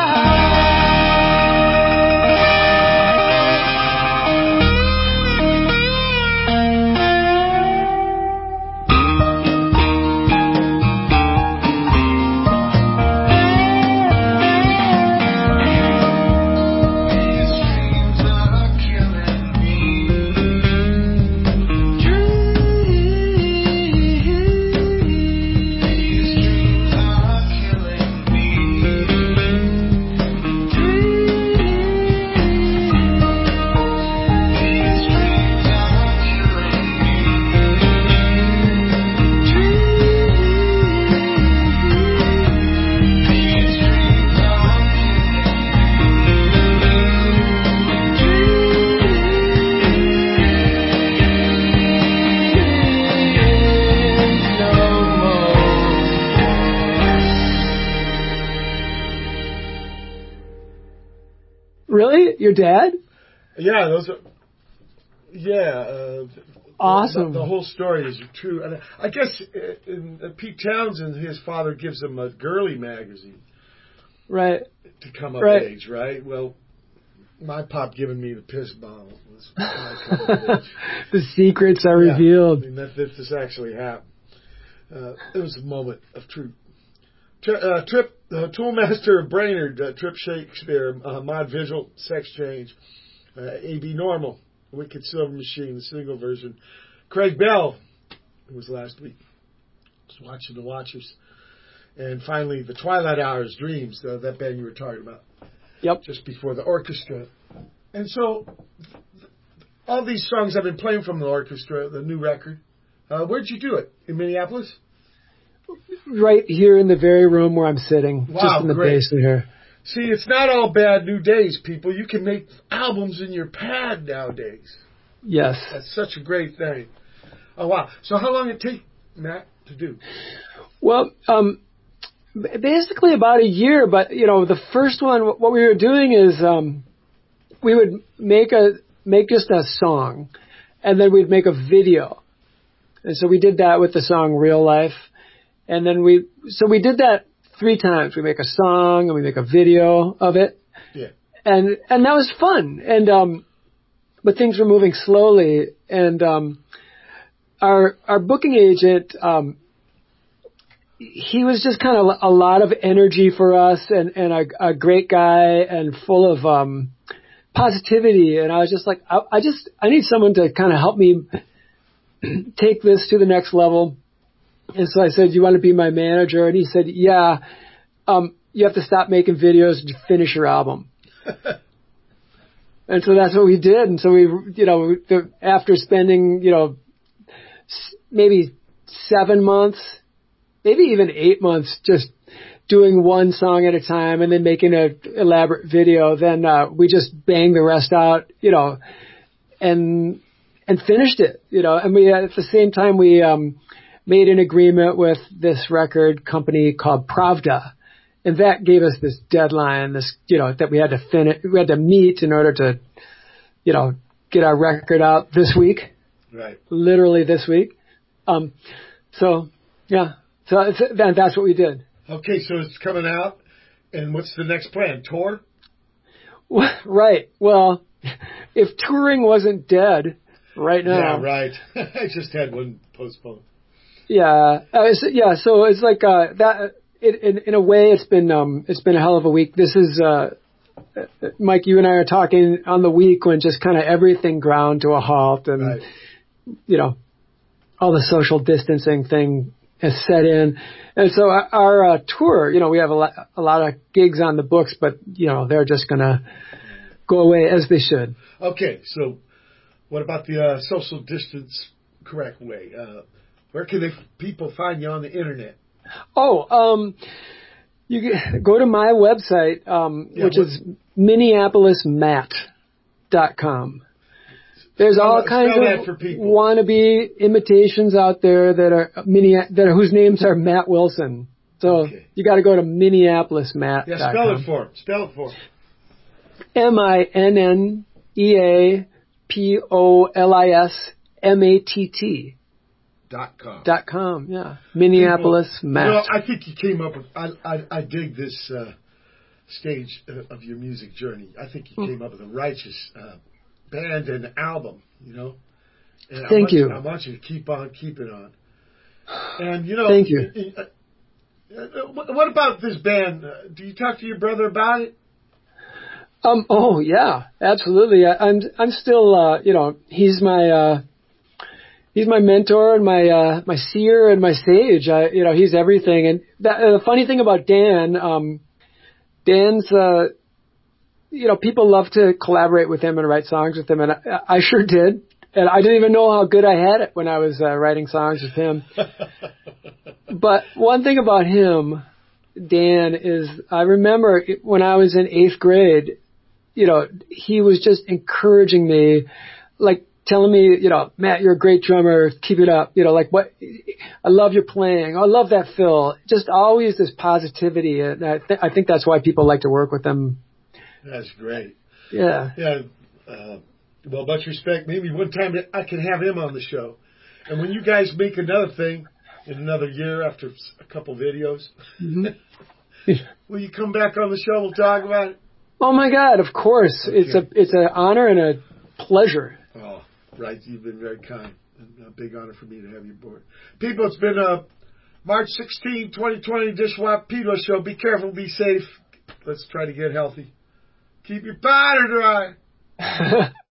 These dreams are killing me. These dreams are killing me. These dreams are killing Really? Your dad? Yeah, those are. Yeah. Uh, Awesome. The, the whole story is true, and I guess uh, in, uh, Pete Townsend, his father gives him a girly magazine Right. to come of Right. age, right? Well, my pop giving me the piss bottle was my coming of age. The secrets are Yeah, revealed. I mean, that, that this actually happened. Uh, it was a moment of truth. Tri- uh, Trip, uh, Toolmaster of Brainerd, uh, Trip Shakespeare, uh, Mod Visual, Sex Change, uh, A B Normal, Wicked Silver Machine, the single version. Craig Bell, who was last week, was watching the Watchers. And finally, the Twilight Hours, Dreams, uh, that band you were talking about. Yep. Just before the orchestra. And so, all these songs I've been playing from the orchestra, the new record. Uh, where'd you do it? In Minneapolis? Right here in the very room where I'm sitting, Wow, just in the great. basement here. See, it's not all bad new days, people. You can make albums in your pad nowadays. Yes. That's such a great thing. Oh, wow. So how long did it take, Matt, to do? Well, um, b- basically about a year, but, you know, the first one, wh- what we were doing is um, we would make a make just a song, and then we'd make a video. And so we did that with the song Real Life. And then we, so we did that three times. We make a song and we make a video of it. Yeah. And, and that was fun. And, um, but things were moving slowly. And, um, our, our booking agent, um, he was just kind of a lot of energy for us and, and a, a great guy and full of, um, positivity. And I was just like, I, I just, I need someone to kind of help me take this to the next level. And so I said, you want to be my manager? And he said, yeah, um, you have to stop making videos and finish your album. And so that's what we did. And so we, you know, the, after spending, you know, s- maybe seven months, maybe even eight months, just doing one song at a time and then making an elaborate video, then uh, we just banged the rest out, you know, and and finished it, you know. And we at the same time we um, made an agreement with this record company called Pravda. And that gave us this deadline, this, you know, that we had to finish, we had to meet in order to, you know, get our record out this week. Right. Literally this week. Um, so, yeah. So it's, that, that's what we did. Okay, so it's coming out. And what's the next plan? Tour? Right. Well, if touring wasn't dead right now. Yeah, right. I just had one postponed. Yeah. Uh, so, yeah. So it's like, uh, that, It, in, in a way, it's been um, it's been a hell of a week. This is uh, Mike. You and I are talking on the week when just kind of everything ground to a halt, and right. you know, all the social distancing thing has set in. And so our, our uh, tour, you know, we have a lot, a lot of gigs on the books, but you know, they're just gonna go away as they should. Okay, so what about the uh, social distance correct way? Uh, where can they, people find you on the internet? Oh, um, you can go to my website, um, yeah, which what? is minneapolis matt dot com. There's spell, all kinds of wannabe imitations out there that are mini, that are, whose names are Matt Wilson. So okay. You got to go to minneapolis matt dot com. Yeah, spell it for him. Spell it for him. M I N N E A P O L I S M A T T. Dot com. Dot com, yeah. Minneapolis People, Matt. You know, I think you came up with, I, I, I dig this uh, stage uh, of your music journey. I think you came up with a righteous uh, band and album, you know. And Thank I want you. I want you to keep on keeping on. And, you know. Thank you. Uh, uh, what about this band? Uh, do you talk to your brother about it? Um. Oh, yeah, absolutely. I, I'm, I'm still, uh, you know, he's my, uh, He's my mentor and my uh, my seer and my sage. I, you know, he's everything. And that, uh, the funny thing about Dan, um, Dan's, uh, you know, people love to collaborate with him and write songs with him, and I, I sure did. And I didn't even know how good I had it when I was uh, writing songs with him. But one thing about him, Dan, is I remember when I was in eighth grade, you know, he was just encouraging me, like, telling me, you know, Matt, you're a great drummer. Keep it up. You know, like what, I love your playing. I love that fill. Just always this positivity. And I, th- I think that's why people like to work with them. That's great. Yeah. Yeah. Uh, well, much respect. Maybe one time I can have him on the show. And when you guys make another thing in another year after a couple videos, mm-hmm. will you come back on the show? We'll talk about it. Oh my God. Of course. Okay. It's a, it's an honor and a pleasure. Oh. Right, you've been very kind. And a big honor for me to have you aboard. People, it's been uh, March sixteenth, twenty twenty, Dishwap Pedo Show. Be careful, be safe. Let's try to get healthy. Keep your powder dry.